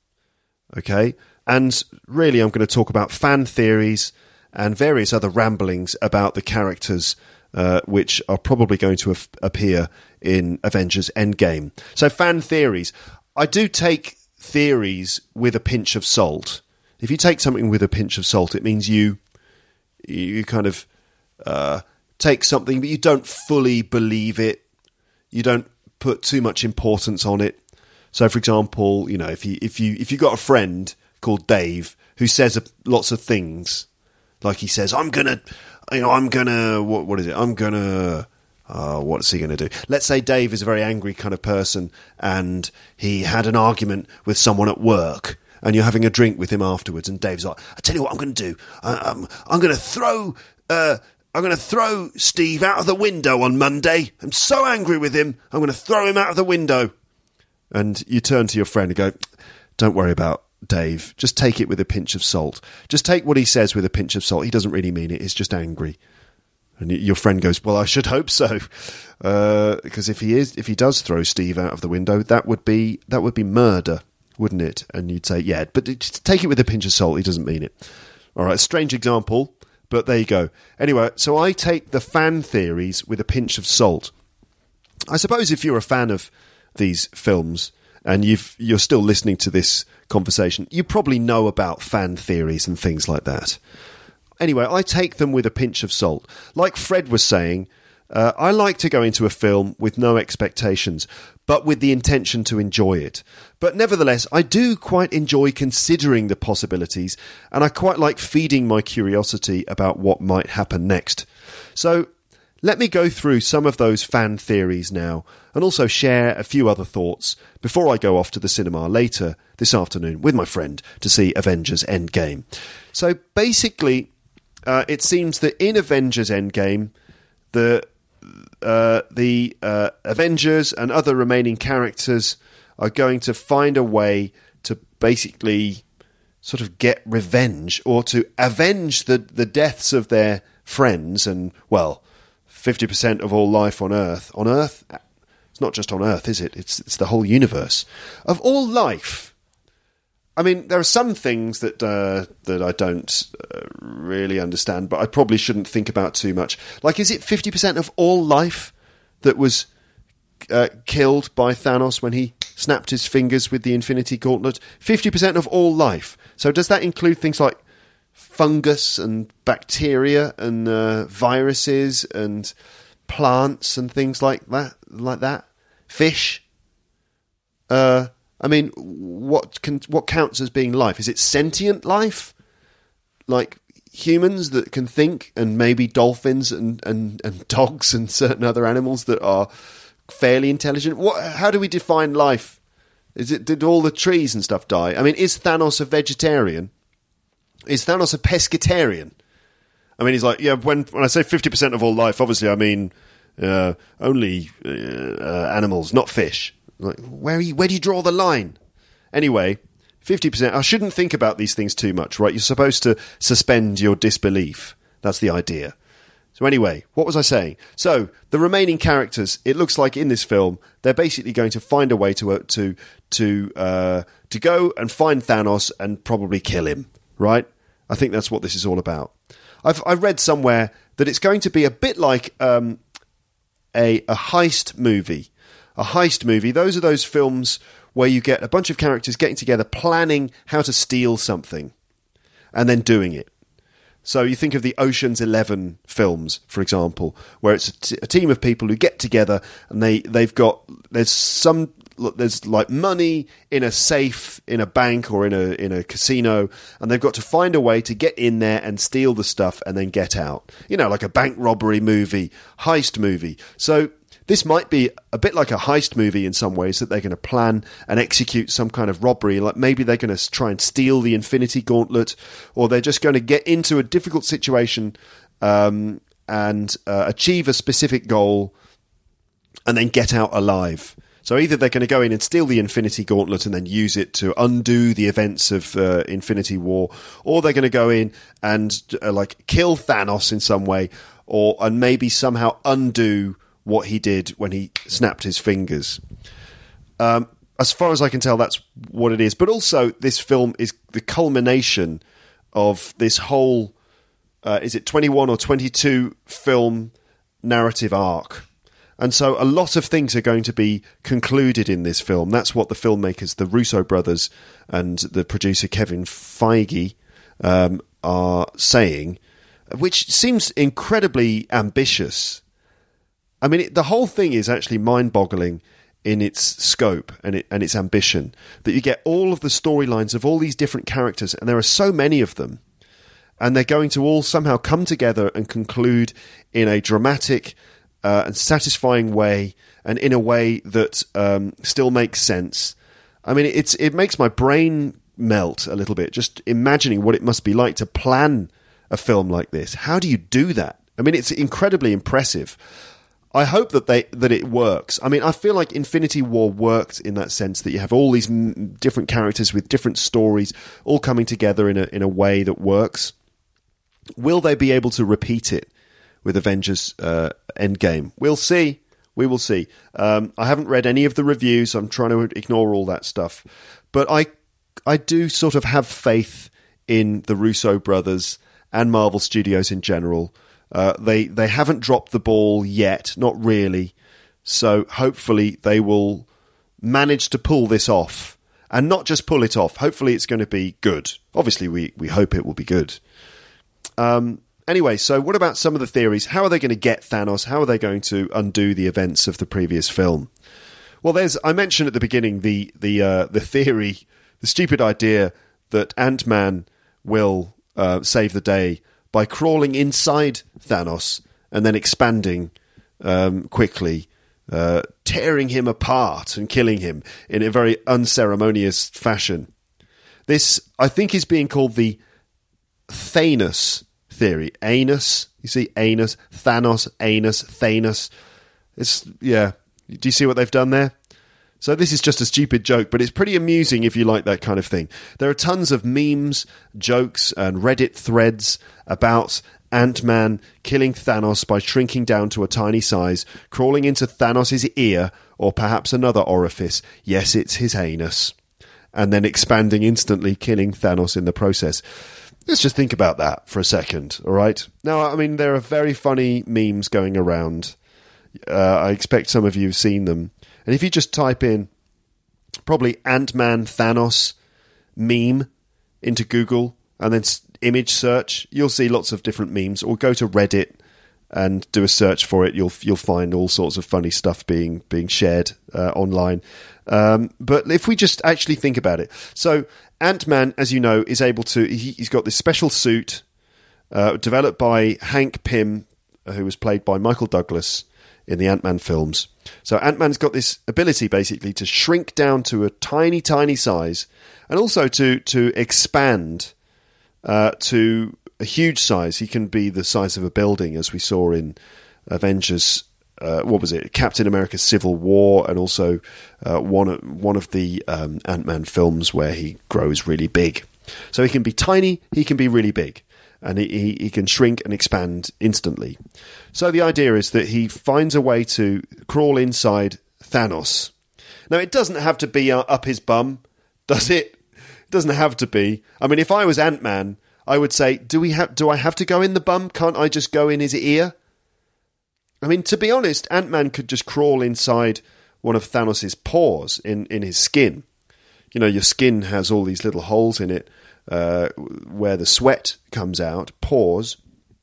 Okay? And really, I'm going to talk about fan theories and various other ramblings about the characters uh, which are probably going to af- appear in Avengers Endgame. So, fan theories. I do take theories with a pinch of salt. If you take something with a pinch of salt, it means you you kind of uh, take something, but you don't fully believe it. You don't put too much importance on it. So, for example, you know, if you if you if you got a friend called Dave who says lots of things, like he says, "I'm gonna, you know, I'm gonna, what what is it? I'm gonna." Uh, what's he going to do? Let's say Dave is a very angry kind of person and he had an argument with someone at work and you're having a drink with him afterwards and Dave's like, I tell you what I'm going to do. I, I'm, I'm going to throw uh, I'm going to throw Steve out of the window on Monday. I'm so angry with him. I'm going to throw him out of the window. And you turn to your friend and go, don't worry about Dave. Just take it with a pinch of salt. Just take what he says with a pinch of salt. He doesn't really mean it. He's just angry. And your friend goes, well, I should hope so, uh, because if he is, if he does throw Steve out of the window, that would be that would be murder, wouldn't it? And you'd say, yeah, but just take it with a pinch of salt. He doesn't mean it. All right, strange example, but there you go. Anyway, so I take the fan theories with a pinch of salt. I suppose if you're a fan of these films and you've you're still listening to this conversation, you probably know about fan theories and things like that. Anyway, I take them with a pinch of salt. Like Fred was saying, uh, I like to go into a film with no expectations, but with the intention to enjoy it. But nevertheless, I do quite enjoy considering the possibilities, and I quite like feeding my curiosity about what might happen next. So, let me go through some of those fan theories now, and also share a few other thoughts before I go off to the cinema later this afternoon with my friend to see Avengers Endgame. So, basically, Uh, it seems that in Avengers Endgame, the uh, the uh, Avengers and other remaining characters are going to find a way to basically sort of get revenge or to avenge the, the deaths of their friends and, well, fifty percent of all life on Earth. On Earth? It's not just on Earth, is it? It's, it's the whole universe. Of all life... I mean, there are some things that uh, that I don't uh, really understand, but I probably shouldn't think about too much. Like, is it fifty percent of all life that was uh, killed by Thanos when he snapped his fingers with the Infinity Gauntlet? fifty percent of all life. So does that include things like fungus and bacteria and uh, viruses and plants and things like that? Like that? Fish? Uh... I mean, what can what counts as being life? Is it sentient life? Like humans that can think, and maybe dolphins and, and, and dogs and certain other animals that are fairly intelligent? What? How do we define life? Is it did all the trees and stuff die? I mean, is Thanos a vegetarian? Is Thanos a pescatarian? I mean, he's like, yeah, when, when I say fifty percent of all life, obviously I mean uh, only uh, uh, animals, not fish. Like, where, are you, where do you draw the line? Anyway, fifty percent. I shouldn't think about these things too much, right? You're supposed to suspend your disbelief. That's the idea. So anyway, what was I saying? So the remaining characters, it looks like in this film, they're basically going to find a way to uh, to to uh, to go and find Thanos and probably kill him, right? I think that's what this is all about. I've I read somewhere that it's going to be a bit like um, a a heist movie. A heist movie. Those are those films where you get a bunch of characters getting together, planning how to steal something, and then doing it. So you think of the Ocean's Eleven films, for example, where it's a, t- a team of people who get together and they, they've got, there's some, there's like money in a safe, in a bank or in a, in a casino, and they've got to find a way to get in there and steal the stuff and then get out. You know, like a bank robbery movie, heist movie. So this might be a bit like a heist movie in some ways, that they're going to plan and execute some kind of robbery. Like maybe they're going to try and steal the Infinity Gauntlet, or they're just going to get into a difficult situation um, and uh, achieve a specific goal and then get out alive. So either they're going to go in and steal the Infinity Gauntlet and then use it to undo the events of uh, Infinity War, or they're going to go in and uh, like kill Thanos in some way, or and maybe somehow undo what he did when he snapped his fingers. Um, as far as I can tell, that's what it is. But also, this film is the culmination of this whole, uh, is it twenty-one or twenty-two film narrative arc. And so a lot of things are going to be concluded in this film. That's what the filmmakers, the Russo brothers, and the producer Kevin Feige um, are saying, which seems incredibly ambitious. I mean, it, the whole thing is actually mind-boggling in its scope and, it, and its ambition, that you get all of the storylines of all these different characters, and there are so many of them, and they're going to all somehow come together and conclude in a dramatic uh, and satisfying way, and in a way that um, still makes sense. I mean, it's it makes my brain melt a little bit, just imagining what it must be like to plan a film like this. How do you do that? I mean, it's incredibly impressive. I hope that they that it works. I mean, I feel like Infinity War worked in that sense, that you have all these m- different characters with different stories all coming together in a in a way that works. Will they be able to repeat it with Avengers uh, Endgame? We'll see. We will see. Um, I haven't read any of the reviews. So I'm trying to ignore all that stuff. But I, I do sort of have faith in the Russo brothers and Marvel Studios in general. Uh, they they haven't dropped the ball yet, not really. So hopefully they will manage to pull this off, and not just pull it off. Hopefully it's going to be good. Obviously we, we hope it will be good. Um, anyway, so what about some of the theories? How are they going to get Thanos? How are they going to undo the events of the previous film? Well, there's I mentioned at the beginning the the uh, the theory, the stupid idea that Ant-Man will uh, save the day by crawling inside Thanos and then expanding um, quickly, uh, tearing him apart and killing him in a very unceremonious fashion. This, I think, is being called the Thanos theory. Anus, you see, anus, Thanos, anus, Thanos. It's, yeah. Do you see what they've done there? So this is just a stupid joke, but it's pretty amusing if you like that kind of thing. There are tons of memes, jokes, and Reddit threads about Ant-Man killing Thanos by shrinking down to a tiny size, crawling into Thanos' ear, or perhaps another orifice. Yes, it's his anus. And then expanding instantly, killing Thanos in the process. Let's just think about that for a second, all right? Now, I mean, there are very funny memes going around. Uh, I expect some of you have seen them. And if you just type in probably Ant-Man Thanos meme into Google and then image search, you'll see lots of different memes. Or go to Reddit and do a search for it. You'll you'll find all sorts of funny stuff being being shared uh, online. Um, but if we just actually think about it, so Ant-Man, as you know, is able to. He, he's got this special suit uh, developed by Hank Pym, who was played by Michael Douglas in the Ant-Man films. So Ant-Man's got this ability basically to shrink down to a tiny, tiny size, and also to to expand uh, to a huge size. He can be the size of a building, as we saw in Avengers. Uh, what was it? Captain America: Civil War, and also uh, one one of the um, Ant-Man films where he grows really big. So he can be tiny, he can be really big, and he, he, he can shrink and expand instantly. So the idea is that he finds a way to crawl inside Thanos. Now, it doesn't have to be uh, up his bum, does it? It doesn't have to be. I mean, if I was Ant-Man, I would say, do we have? Do I have to go in the bum? Can't I just go in his ear? I mean, to be honest, Ant-Man could just crawl inside one of Thanos' pores in, in his skin. You know, your skin has all these little holes in it uh, where the sweat comes out, pores.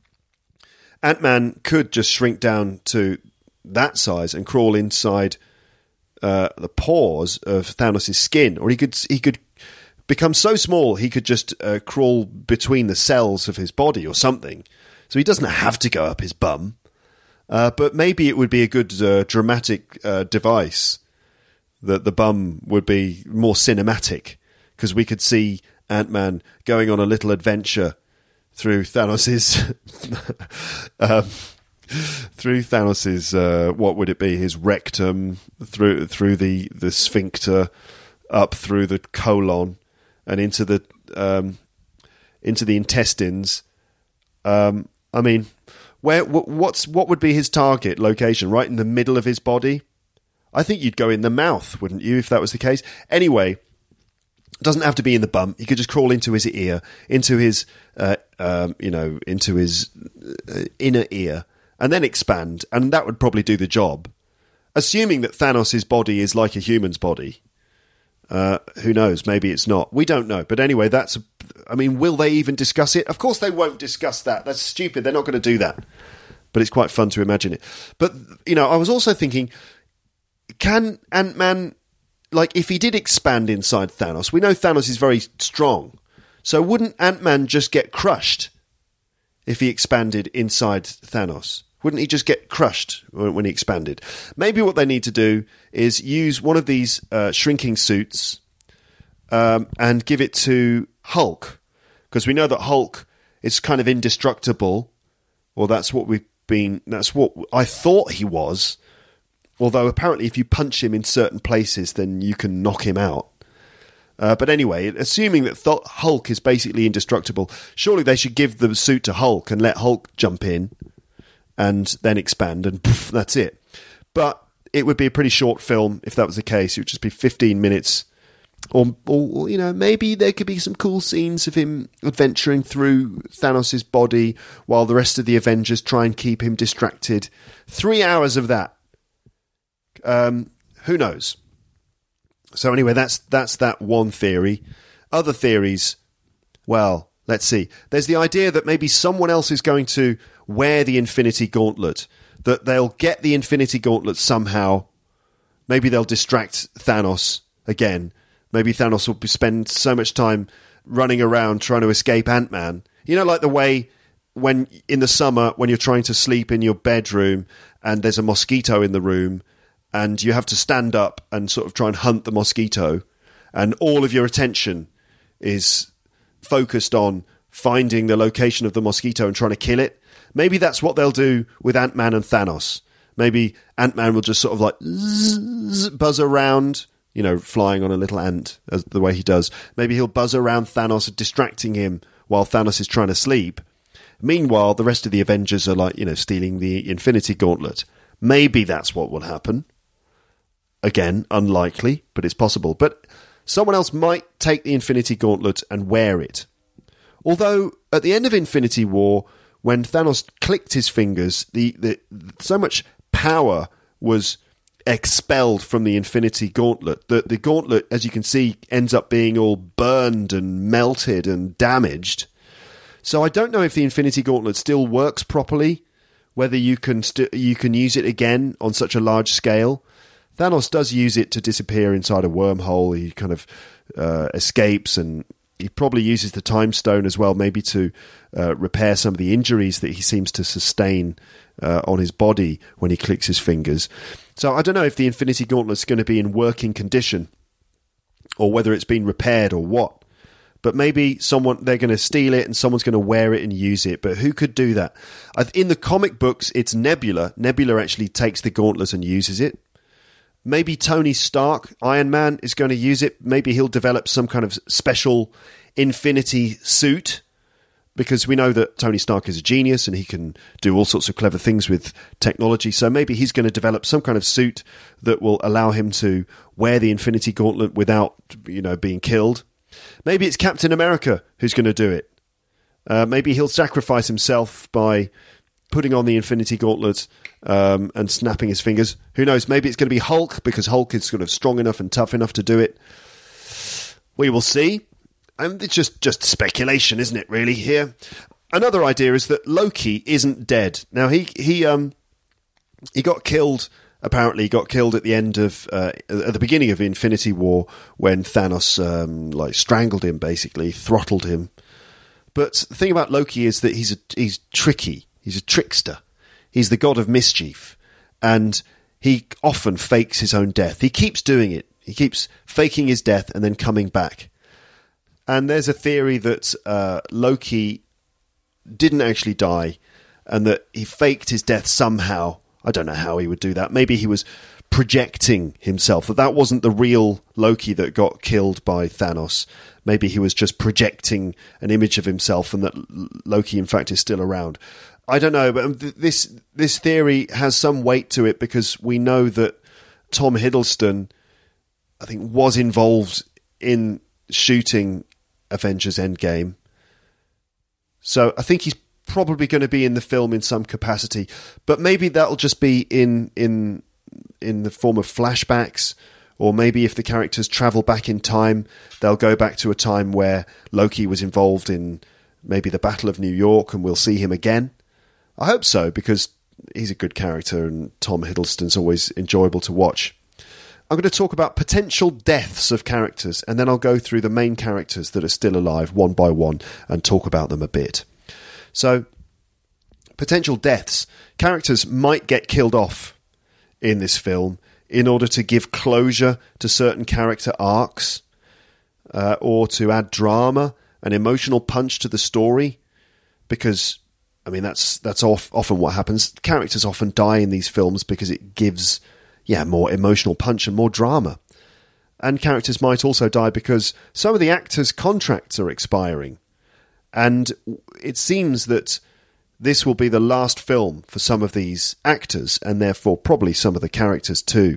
Ant-Man could just shrink down to that size and crawl inside uh, the pores of Thanos' skin. Or he could he could become so small he could just uh, crawl between the cells of his body or something. So he doesn't have to go up his bum. Uh, but maybe it would be a good uh, dramatic uh, device that the bum would be more cinematic, because we could see Ant-Man going on a little adventure through Thanos's um, through Thanos's uh, what would it be, his rectum, through through the, the sphincter, up through the colon, and into the um, into the intestines. Um, I mean. Where what's what would be his target location? Right in the middle of his body? I think you'd go in the mouth, wouldn't you, if that was the case? Anyway, it doesn't have to be in the bum. You could just crawl into his ear, into his, uh, um, you know, into his uh, inner ear, and then expand, and that would probably do the job. Assuming that Thanos' body is like a human's body. Uh, who knows? Maybe it's not. We don't know. But anyway, that's... I mean, will they even discuss it? Of course they won't discuss that. That's stupid. They're not going to do that. But it's quite fun to imagine it. But, you know, I was also thinking, can Ant-Man... Like, if he did expand inside Thanos, we know Thanos is very strong. So wouldn't Ant-Man just get crushed if he expanded inside Thanos? Wouldn't he just get crushed when he expanded? Maybe what they need to do is use one of these uh, shrinking suits um, and give it to Hulk. Because we know that Hulk is kind of indestructible. Well, that's what we've been... That's what I thought he was. Although apparently if you punch him in certain places, then you can knock him out. Uh, but anyway, assuming that Th- Hulk is basically indestructible, surely they should give the suit to Hulk and let Hulk jump in and then expand, and poof, that's it. But it would be a pretty short film if that was the case. It would just be fifteen minutes. Or, or, you know, maybe there could be some cool scenes of him adventuring through Thanos' body while the rest of the Avengers try and keep him distracted. Three hours of that. Um, who knows? So anyway, that's that's that one theory. Other theories, well, let's see. There's the idea that maybe someone else is going to wear the Infinity Gauntlet, that they'll get the Infinity Gauntlet somehow. Maybe they'll distract Thanos again. Maybe Thanos will spend so much time running around trying to escape Ant-Man. You know, like the way when in the summer when you're trying to sleep in your bedroom and there's a mosquito in the room and you have to stand up and sort of try and hunt the mosquito, and all of your attention is focused on finding the location of the mosquito and trying to kill it. Maybe that's what they'll do with Ant-Man and Thanos. Maybe Ant-Man will just sort of like zzz, buzz around, you know, flying on a little ant, as the way he does. Maybe he'll buzz around Thanos, distracting him while Thanos is trying to sleep. Meanwhile, the rest of the Avengers are like, you know, stealing the Infinity Gauntlet. Maybe that's what will happen. Again, unlikely, but it's possible. But someone else might take the Infinity Gauntlet and wear it. Although, at the end of Infinity War, when Thanos clicked his fingers, the, the so much power was expelled from the Infinity Gauntlet that the gauntlet, as you can see, ends up being all burned and melted and damaged. So I don't know if the Infinity Gauntlet still works properly, whether you can st- you can use it again on such a large scale. Thanos does use it to disappear inside a wormhole. He kind of uh, escapes, and he probably uses the Time Stone as well, maybe to uh, repair some of the injuries that he seems to sustain uh, on his body when he clicks his fingers. So I don't know if the Infinity Gauntlet's going to be in working condition, or whether it's been repaired or what. but maybe someone they're going to steal it and someone's going to wear it and use it. But who could do that? In the comic books, it's Nebula. Nebula actually takes the gauntlet and uses it. Maybe Tony Stark, Iron Man, is going to use it. Maybe he'll develop some kind of special Infinity suit, because we know that Tony Stark is a genius and he can do all sorts of clever things with technology. So maybe he's going to develop some kind of suit that will allow him to wear the Infinity Gauntlet without, you know, being killed. Maybe it's Captain America who's going to do it. Uh, maybe he'll sacrifice himself by putting on the Infinity Gauntlet um, and snapping his fingers. Who knows? Maybe it's going to be Hulk, because Hulk is sort of strong enough and tough enough to do it. We will see. And it's just, just speculation, isn't it, really, here? Another idea is that Loki isn't dead. Now, he he um he got killed, apparently he got killed at the end of, uh, at the beginning of Infinity War, when Thanos, um, like, strangled him, basically, throttled him. But the thing about Loki is that he's a, he's tricky. He's a trickster. He's the god of mischief. And he often fakes his own death. He keeps doing it. He keeps faking his death and then coming back. And there's a theory that uh, Loki didn't actually die and that he faked his death somehow. I don't know how he would do that. Maybe he was projecting himself, that that wasn't the real Loki that got killed by Thanos. Maybe he was just projecting an image of himself and that Loki, in fact, is still around. I don't know, but this this theory has some weight to it because we know that Tom Hiddleston, I think, was involved in shooting Avengers Endgame. So I think he's probably going to be in the film in some capacity, but maybe that'll just be in in in the form of flashbacks, or maybe if the characters travel back in time, they'll go back to a time where Loki was involved in maybe the Battle of New York and we'll see him again. I hope so, because he's a good character and Tom Hiddleston's always enjoyable to watch. I'm going to talk about potential deaths of characters, and then I'll go through the main characters that are still alive one by one and talk about them a bit. So, potential deaths. Characters might get killed off in this film in order to give closure to certain character arcs, uh, or to add drama, an emotional punch to the story, because, I mean, that's that's off, often what happens. Characters often die in these films because it gives... yeah, more emotional punch and more drama. And characters might also die because some of the actors' contracts are expiring. And it seems that this will be the last film for some of these actors, and therefore probably some of the characters too.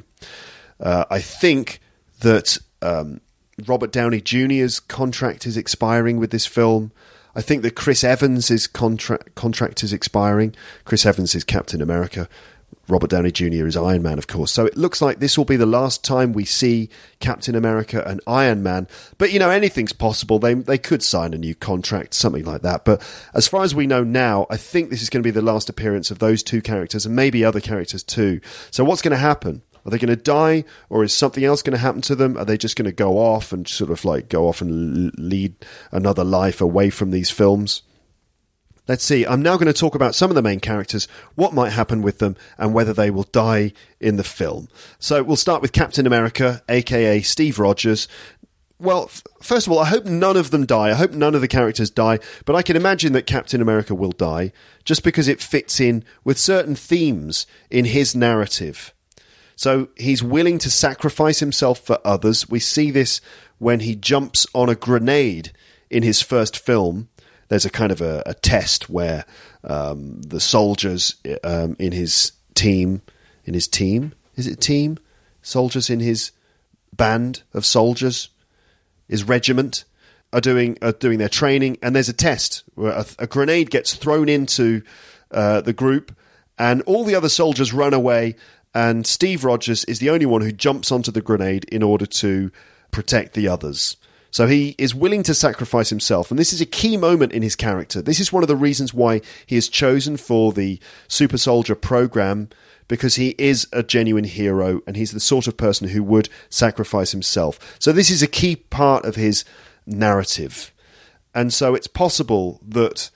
Uh, I think that um, Robert Downey Junior's contract is expiring with this film. I think that Chris Evans' contra- contract is expiring. Chris Evans is Captain America. Robert Downey Junior is Iron Man, of course. So it looks like this will be the last time we see Captain America and Iron Man. But, you know, anything's possible. They they could sign a new contract, something like that. But as far as we know now, I think this is going to be the last appearance of those two characters and maybe other characters too. So what's going to happen? Are they going to die, or is something else going to happen to them? Are they just going to go off and sort of like go off and lead another life away from these films? Let's see, I'm now going to talk about some of the main characters, what might happen with them, and whether they will die in the film. So we'll start with Captain America, aka Steve Rogers. Well, f- first of all, I hope none of them die. I hope none of the characters die, but I can imagine that Captain America will die, just because it fits in with certain themes in his narrative. So he's willing to sacrifice himself for others. We see this when he jumps on a grenade in his first film. There's a kind of a, a test where um, the soldiers um, in his team, in his team, is it team? Soldiers in his band of soldiers, his regiment, are doing are doing their training, and there's a test where a, a grenade gets thrown into uh, the group, and all the other soldiers run away, and Steve Rogers is the only one who jumps onto the grenade in order to protect the others. So he is willing to sacrifice himself, and this is a key moment in his character. This is one of the reasons why he is chosen for the Super Soldier program, because he is a genuine hero, and he's the sort of person who would sacrifice himself. So this is a key part of his narrative. And so it's possible that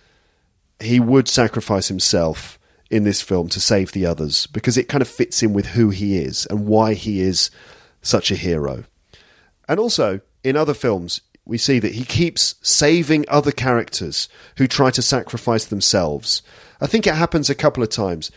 he would sacrifice himself in this film to save the others, because it kind of fits in with who he is and why he is such a hero. And also, in other films, we see that he keeps saving other characters who try to sacrifice themselves. I think it happens a couple of times.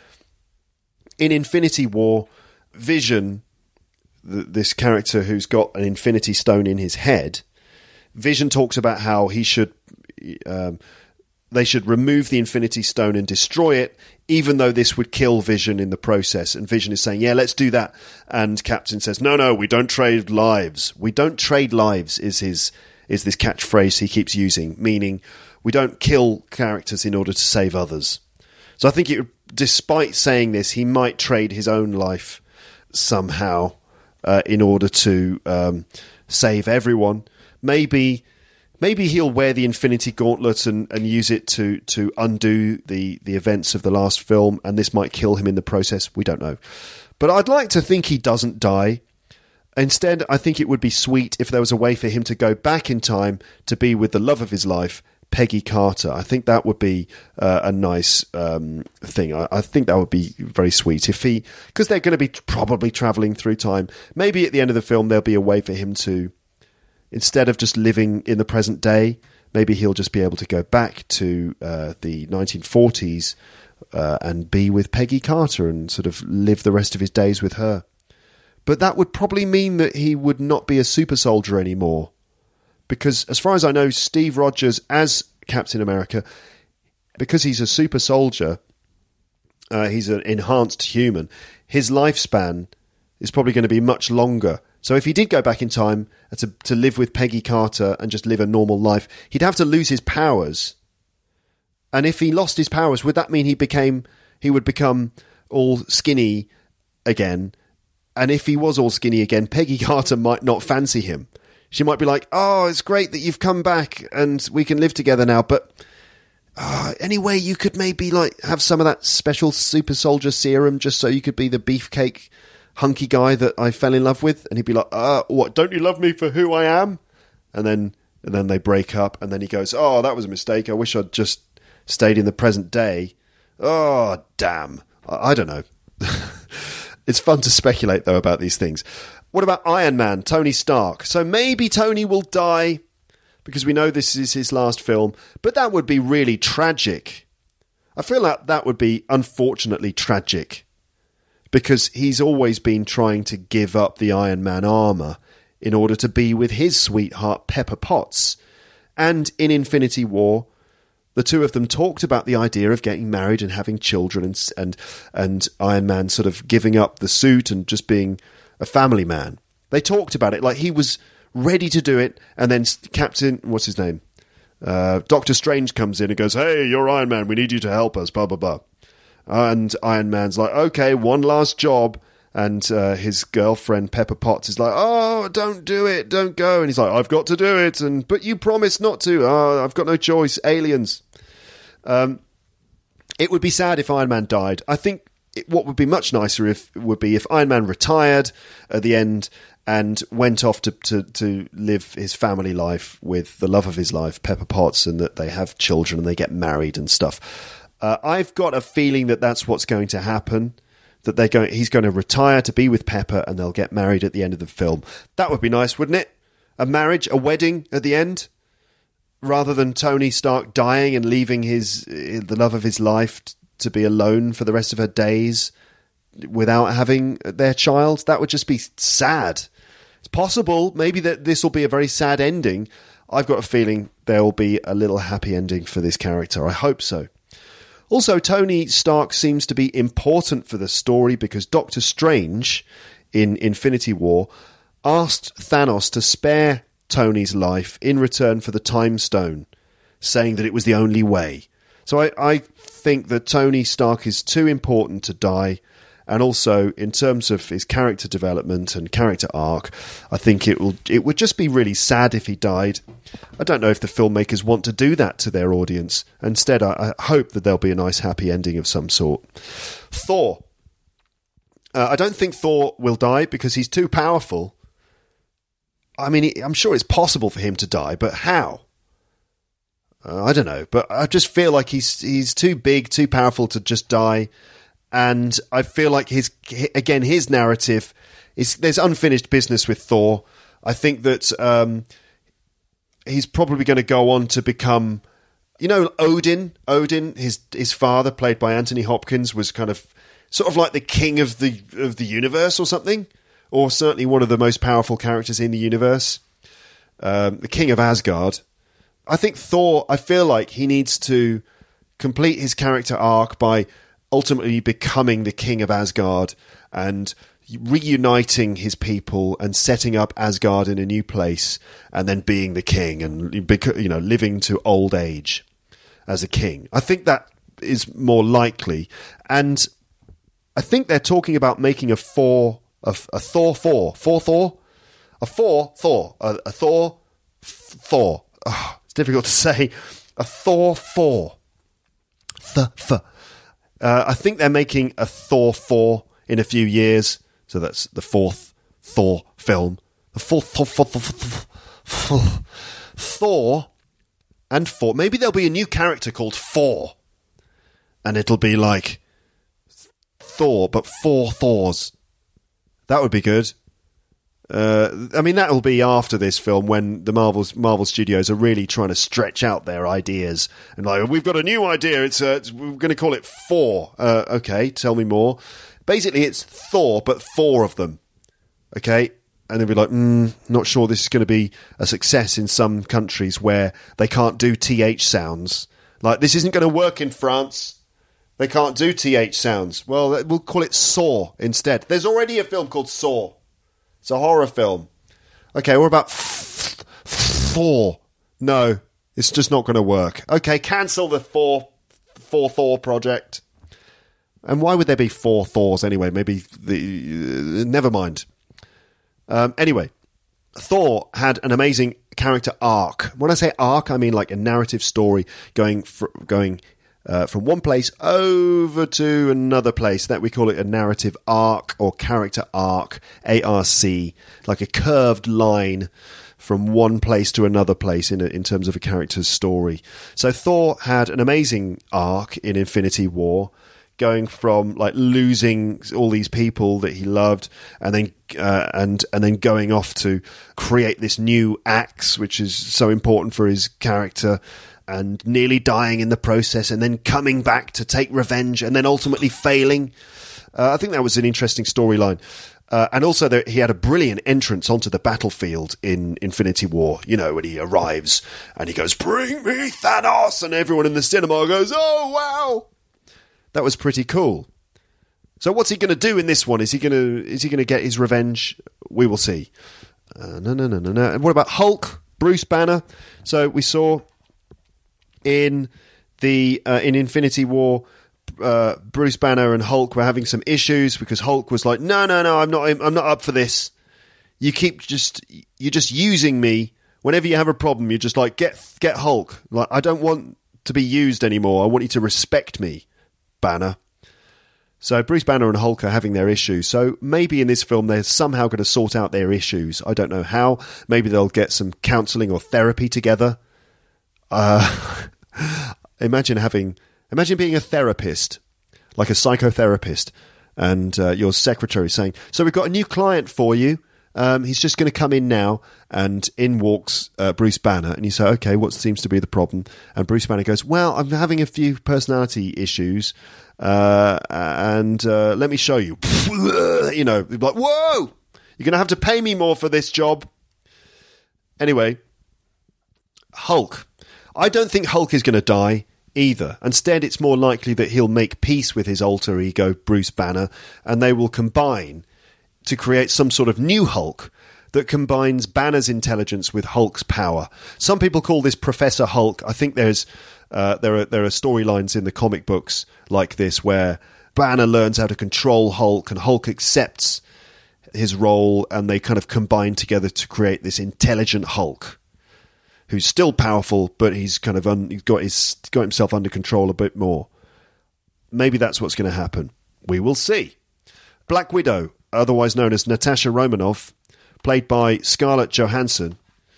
In Infinity War, Vision, th- this character who's got an Infinity Stone in his head, Vision talks about how he should... Um, they should remove the Infinity Stone and destroy it, even though this would kill Vision in the process. And Vision is saying, yeah, let's do that. And Captain says, no, no, we don't trade lives. We don't trade lives is his is this catchphrase he keeps using, meaning we don't kill characters in order to save others. So I think it, despite saying this, he might trade his own life somehow uh, in order to um, save everyone. Maybe... Maybe he'll wear the Infinity Gauntlet and, and use it to to undo the, the events of the last film, and this might kill him in the process. We don't know. But I'd like to think he doesn't die. Instead, I think it would be sweet if there was a way for him to go back in time to be with the love of his life, Peggy Carter. I think that would be uh, a nice um, thing. I, I think that would be very sweet if he... Because they're going to be probably travelling through time. Maybe at the end of the film there'll be a way for him to... Instead of just living in the present day, maybe he'll just be able to go back to uh, the nineteen forties uh, and be with Peggy Carter and sort of live the rest of his days with her. But that would probably mean that he would not be a super soldier anymore. Because as far as I know, Steve Rogers as Captain America, because he's a super soldier, uh, he's an enhanced human, his lifespan is probably going to be much longer. So if he did go back in time to to live with Peggy Carter and just live a normal life, he'd have to lose his powers. And if he lost his powers, would that mean he became he would become all skinny again? And if he was all skinny again, Peggy Carter might not fancy him. She might be like, "Oh, it's great that you've come back and we can live together now, but uh, anyway, you could maybe like have some of that special super soldier serum just so you could be the beefcake hunky guy that I fell in love with." And he'd be like, uh, what, don't you love me for who I am? And then and then they break up, and then he goes, oh, that was a mistake. I wish I'd just stayed in the present day. Oh, damn. I, I don't know. It's fun to speculate, though, about these things. What about Iron Man, Tony Stark? So maybe Tony will die, because we know this is his last film, but that would be really tragic. I feel like that would be unfortunately tragic, because he's always been trying to give up the Iron Man armour in order to be with his sweetheart Pepper Potts. And in Infinity War, the two of them talked about the idea of getting married and having children, and and, and Iron Man sort of giving up the suit and just being a family man. They talked about it like he was ready to do it, and then Captain, what's his name? Uh, Doctor Strange comes in and goes, hey, you're Iron Man, we need you to help us, blah, blah, blah. And Iron Man's like, okay, one last job. And uh, his girlfriend, Pepper Potts, is like, oh, don't do it, don't go. And he's like, I've got to do it. And but you promised not to. Oh, I've got no choice. Aliens. Um, it would be sad if Iron Man died. I think it, what would be much nicer if would be if Iron Man retired at the end and went off to, to, to live his family life with the love of his life, Pepper Potts, and that they have children and they get married and stuff. Uh, I've got a feeling that that's what's going to happen, that they're going, he's going to retire to be with Pepper and they'll get married at the end of the film. That would be nice, wouldn't it? A marriage, a wedding at the end, rather than Tony Stark dying and leaving his the love of his life to be alone for the rest of her days without having their child. That would just be sad. It's possible, maybe that this will be a very sad ending. I've got a feeling there will be a little happy ending for this character. I hope so. Also, Tony Stark seems to be important for the story because Doctor Strange in Infinity War asked Thanos to spare Tony's life in return for the Time Stone, saying that it was the only way. So I, I think that Tony Stark is too important to die. And also, in terms of his character development and character arc, I think it will it would just be really sad if he died. I don't know if the filmmakers want to do that to their audience. Instead, I, I hope that there'll be a nice happy ending of some sort. Thor. Uh, I don't think Thor will die because he's too powerful. I mean, I'm sure it's possible for him to die, but how? Uh, I don't know, but I just feel like he's he's too big, too powerful to just die. And I feel like his again his narrative is there's unfinished business with Thor. I think that um, he's probably going to go on to become, you know, Odin. Odin, his his father, played by Anthony Hopkins, was kind of sort of like the king of the of the universe or something, or certainly one of the most powerful characters in the universe, um, the king of Asgard. I think Thor, I feel like he needs to complete his character arc by ultimately becoming the king of Asgard and reuniting his people and setting up Asgard in a new place, and then being the king and, you know, living to old age as a king. I think that is more likely. And I think they're talking about making a four, a, a Thor four, four Thor, a four Thor, a, a Thor, Thor. Oh, it's difficult to say. A Thor four. Th, th. Uh, I think they're making a Thor four in a few years. So that's the fourth Thor film. The fourth Thor, Thor, Thor, Thor, Thor and Thor. Maybe there'll be a new character called Thor. And it'll be like Thor, but four Thors. That would be good. Uh, I mean, that'll be after this film when the Marvel's, Marvel Studios are really trying to stretch out their ideas. And like, we've got a new idea. It's, uh, it's we're going to call it Thor. Uh, okay, tell me more. Basically, it's Thor, but four of them. Okay? And they'll be like, mm, not sure this is going to be a success in some countries where they can't do T H sounds. Like, this isn't going to work in France. They can't do T H sounds. Well, we'll call it Saw instead. There's already a film called Saw. It's a horror film. Okay, what about Thor? No, it's just not going to work. Okay, cancel the Thor, Thor Thor project. And why would there be four Thors anyway? Maybe the uh, never mind. Um, anyway, Thor had an amazing character arc. When I say arc, I mean like a narrative story going fr- going uh, from one place over to another place. That we call it a narrative arc or character arc, A R C, like a curved line from one place to another place in a, in terms of a character's story. So Thor had an amazing arc in Infinity War, going from like losing all these people that he loved, and then uh, and and then going off to create this new axe, which is so important for his character, and nearly dying in the process, and then coming back to take revenge, and then ultimately failing. Uh, I think that was an interesting storyline. Uh, and also, there, he had a brilliant entrance onto the battlefield in Infinity War. You know, when he arrives and he goes, "Bring me Thanos," and everyone in the cinema goes, "Oh wow!" That was pretty cool. So what's he going to do in this one? Is he going to is he going to get his revenge? We will see. Uh, no, no, no, no, no. And what about Hulk? Bruce Banner. So we saw in the uh, in Infinity War, uh, Bruce Banner and Hulk were having some issues because Hulk was like, "No, no, no, I'm not. I'm not up for this. You keep just you're just using me. Whenever you have a problem, you're just like get get Hulk. Like I don't want to be used anymore. I want you to respect me, Banner." So Bruce Banner and Hulk are having their issues. So maybe in this film they're somehow going to sort out their issues. I don't know how. Maybe they'll get some counselling or therapy together. Uh, imagine having, imagine being a therapist, like a psychotherapist, and uh, your secretary saying, "So we've got a new client for you. Um, he's just going to come in now," and in walks uh, Bruce Banner, and you say, "Okay, what seems to be the problem?" And Bruce Banner goes, "Well, I'm having a few personality issues, uh, and uh, let me show you." You know, like, "Whoa, you're going to have to pay me more for this job." Anyway, Hulk. I don't think Hulk is going to die either. Instead, it's more likely that he'll make peace with his alter ego, Bruce Banner, and they will combine to create some sort of new Hulk that combines Banner's intelligence with Hulk's power. Some people call this Professor Hulk. I think there's uh, there are there are storylines in the comic books like this where Banner learns how to control Hulk and Hulk accepts his role, and they kind of combine together to create this intelligent Hulk who's still powerful, but he's kind of un- he's got his got himself under control a bit more. Maybe that's what's going to happen. We will see. Black Widow, otherwise known as Natasha Romanoff, played by Scarlett Johansson.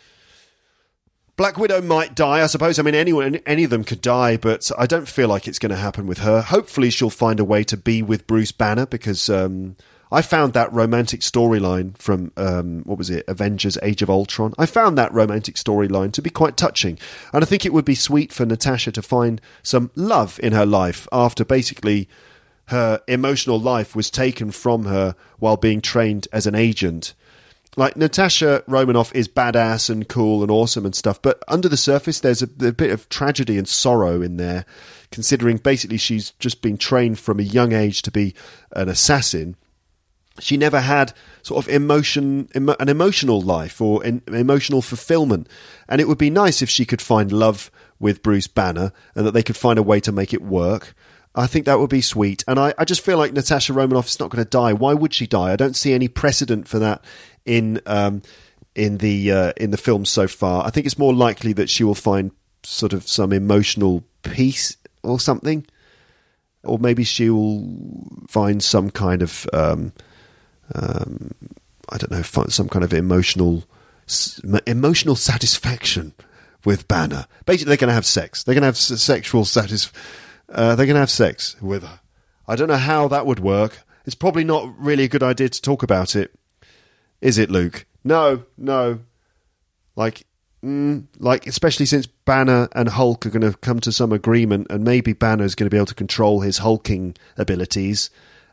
Black Widow might die, I suppose. I mean, anyone, any of them could die, but I don't feel like it's going to happen with her. Hopefully she'll find a way to be with Bruce Banner, because um, I found that romantic storyline from, um, what was it, Avengers Age of Ultron. I found that romantic storyline to be quite touching. And I think it would be sweet for Natasha to find some love in her life after basically her emotional life was taken from her while being trained as an agent. Like, Natasha Romanoff is badass and cool and awesome and stuff, but under the surface there's a, a bit of tragedy and sorrow in there, considering basically she's just been trained from a young age to be an assassin. She never had sort of emotion, emo- an emotional life or an emotional fulfillment. And it would be nice if she could find love with Bruce Banner and that they could find a way to make it work. I think that would be sweet. And I, I just feel like Natasha Romanoff is not going to die. Why would she die? I don't see any precedent for that in um, in the uh, in the film so far. I think it's more likely that she will find sort of some emotional peace or something. Or maybe she will find some kind of... Um, Um, I don't know, some kind of emotional emotional satisfaction with Banner. Basically, they're going to have sex. They're going to have sexual satis. Uh, they're going to have sex with her. I don't know how that would work. It's probably not really a good idea to talk about it, is it, Luke? No, no. Like, mm, like especially since Banner and Hulk are going to come to some agreement, and maybe Banner is going to be able to control his hulking abilities.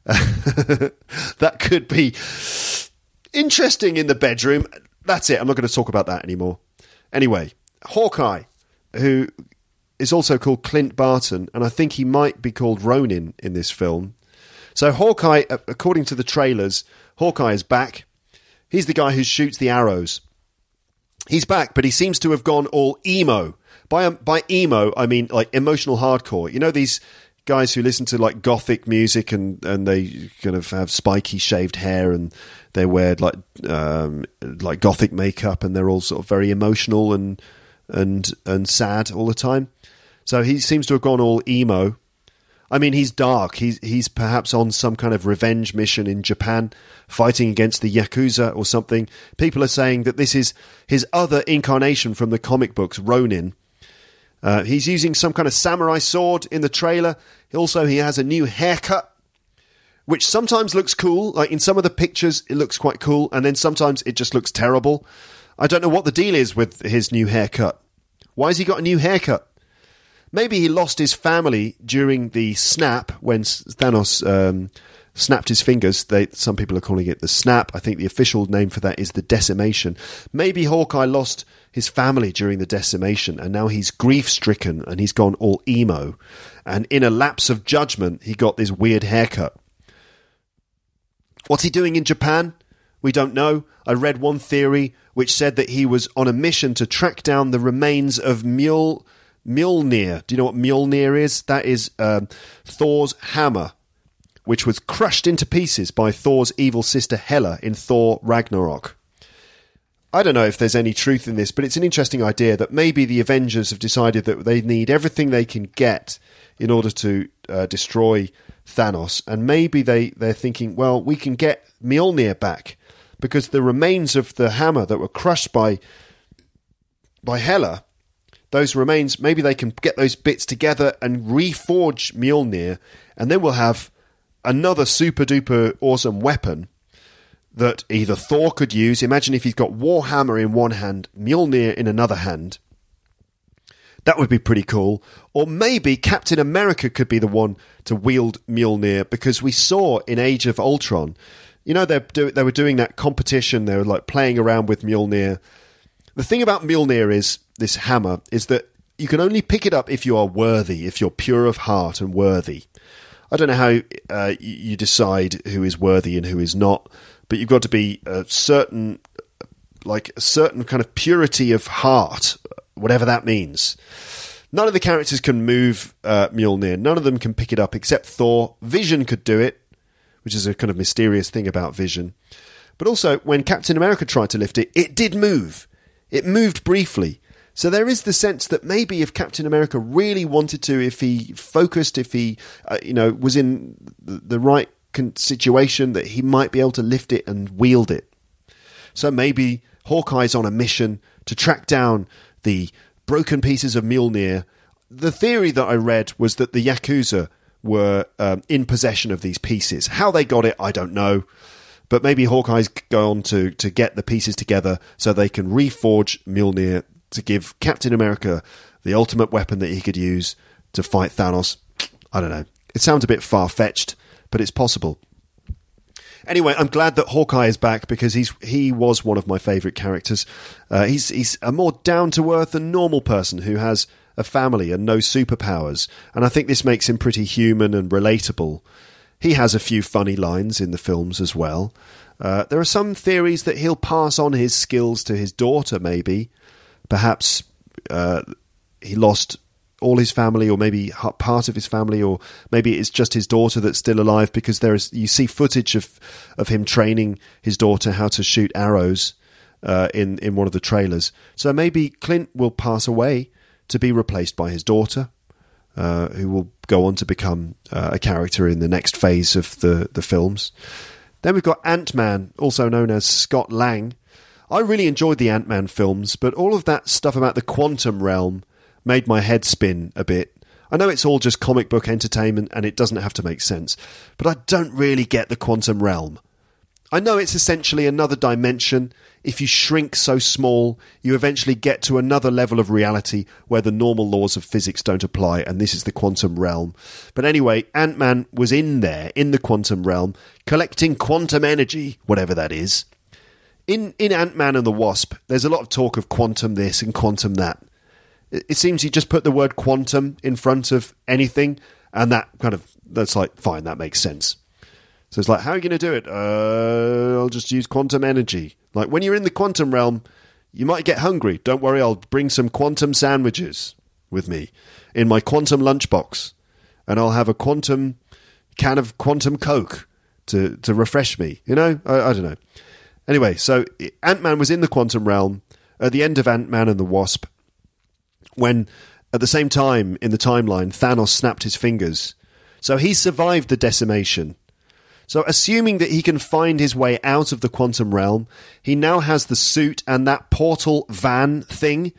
That could be interesting in the bedroom. That's it. I'm not going to talk about that anymore. Anyway, Hawkeye, who is also called Clint Barton, and I think he might be called Ronin in this film. So Hawkeye, according to the trailers, Hawkeye is back. He's the guy who shoots the arrows. He's back, but he seems to have gone all emo. By by emo, I mean like emotional hardcore. You know these guys who listen to like gothic music and, and they kind of have spiky shaved hair and they wear like um, like gothic makeup and they're all sort of very emotional and and and sad all the time. So he seems to have gone all emo. I mean, he's dark. He's he's perhaps on some kind of revenge mission in Japan, fighting against the Yakuza or something. People are saying that this is his other incarnation from the comic books, Ronin. Uh, he's using some kind of samurai sword in the trailer. Also, he has a new haircut, which sometimes looks cool. Like in some of the pictures, it looks quite cool, and then sometimes it just looks terrible. I don't know what the deal is with his new haircut. Why has he got a new haircut? Maybe he lost his family during the snap when Thanos um, snapped his fingers. They, some people are calling it the snap. I think the official name for that is the decimation. Maybe Hawkeye lost his family during the decimation and now he's grief-stricken and he's gone all emo. And in a lapse of judgment, he got this weird haircut. What's he doing in Japan? We don't know. I read one theory which said that he was on a mission to track down the remains of Mjol... Mjolnir. Do you know what Mjolnir is? That is um, Thor's hammer, which was crushed into pieces by Thor's evil sister Hela in Thor Ragnarok. I don't know if there's any truth in this, but it's an interesting idea that maybe the Avengers have decided that they need everything they can get in order to uh, destroy Thanos, and maybe they, they're thinking, well, we can get Mjolnir back, because the remains of the hammer that were crushed by by Hela, those remains, maybe they can get those bits together and reforge Mjolnir, and then we'll have another super-duper awesome weapon that either Thor could use. Imagine if he's got Warhammer in one hand, Mjolnir in another hand. That would be pretty cool. Or maybe Captain America could be the one to wield Mjolnir, because we saw in Age of Ultron, you know, they do, they were doing that competition, they were like playing around with Mjolnir. The thing about Mjolnir is, this hammer, is that you can only pick it up if you are worthy, if you're pure of heart and worthy. I don't know how uh, you decide who is worthy and who is not, but you've got to be a certain, like a certain kind of purity of heart, whatever that means. None of the characters can move uh, Mjolnir. None of them can pick it up except Thor. Vision could do it, which is a kind of mysterious thing about Vision. But also, when Captain America tried to lift it, it did move. It moved briefly. So there is the sense that maybe if Captain America really wanted to, if he focused, if he, uh, you know, was in the, the right con- situation, that he might be able to lift it and wield it. So maybe Hawkeye's on a mission to track down the broken pieces of Mjolnir. The theory that I read was that the Yakuza were um, in possession of these pieces. How they got it, I don't know. But maybe Hawkeye's gone to, to get the pieces together so they can reforge Mjolnir to give Captain America the ultimate weapon that he could use to fight Thanos. I don't know. It sounds a bit far-fetched, but it's possible. Anyway, I'm glad that Hawkeye is back because he's he was one of my favourite characters. Uh, he's he's a more down-to-earth and normal person who has a family and no superpowers, and I think this makes him pretty human and relatable. He has a few funny lines in the films as well. Uh, there are some theories that he'll pass on his skills to his daughter, maybe. Perhaps uh, he lost all his family, or maybe part of his family, or maybe it's just his daughter that's still alive, because there is you see footage of of him training his daughter how to shoot arrows uh, in in one of the trailers. So maybe Clint will pass away to be replaced by his daughter, uh, who will go on to become uh, a character in the next phase of the the films. Then we've got Ant-Man, also known as Scott Lang. I really enjoyed the Ant-Man films, but all of that stuff about the quantum realm made my head spin a bit. I know it's all just comic book entertainment and it doesn't have to make sense, but I don't really get the quantum realm. I know it's essentially another dimension. If you shrink so small, you eventually get to another level of reality where the normal laws of physics don't apply, and this is the quantum realm. But anyway, Ant-Man was in there, in the quantum realm, collecting quantum energy, whatever that is. In, in Ant-Man and the Wasp, there's a lot of talk of quantum this and quantum that. It seems you just put the word quantum in front of anything, and that kind of, that's like, fine, that makes sense. So it's like, how are you going to do it? Uh, I'll just use quantum energy. Like, when you're in the quantum realm, you might get hungry. Don't worry, I'll bring some quantum sandwiches with me in my quantum lunchbox, and I'll have a quantum can of quantum Coke to, to refresh me. You know? I, I don't know. Anyway, so Ant-Man was in the quantum realm at the end of Ant-Man and the Wasp, when, at the same time in the timeline, Thanos snapped his fingers. So he survived the decimation. So assuming that he can find his way out of the quantum realm, he now has the suit and that portal van thing.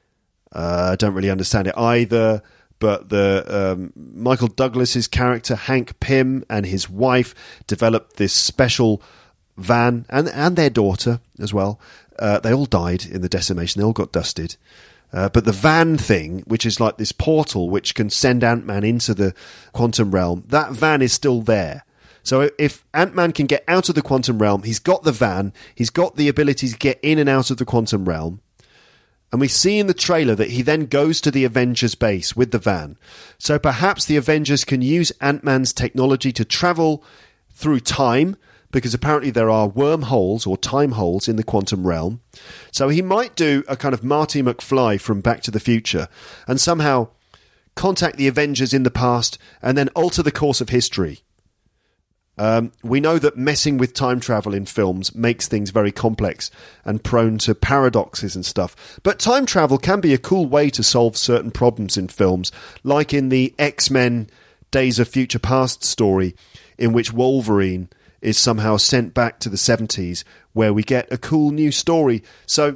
Uh, I don't really understand it either, but the um, Michael Douglas's character, Hank Pym, and his wife developed this special van, and, and their daughter as well. Uh, they all died in the decimation. They all got dusted. Uh, but the van thing, which is like this portal which can send Ant-Man into the quantum realm, that van is still there. So if Ant-Man can get out of the quantum realm, he's got the van, he's got the ability to get in and out of the quantum realm. And we see in the trailer that he then goes to the Avengers base with the van. So perhaps the Avengers can use Ant-Man's technology to travel through time, because apparently there are wormholes or time holes in the quantum realm. So he might do a kind of Marty McFly from Back to the Future and somehow contact the Avengers in the past and then alter the course of history. Um, we know that messing with time travel in films makes things very complex and prone to paradoxes and stuff. But time travel can be a cool way to solve certain problems in films, like in the X-Men Days of Future Past story, in which Wolverine is somehow sent back to the seventies, where we get a cool new story. So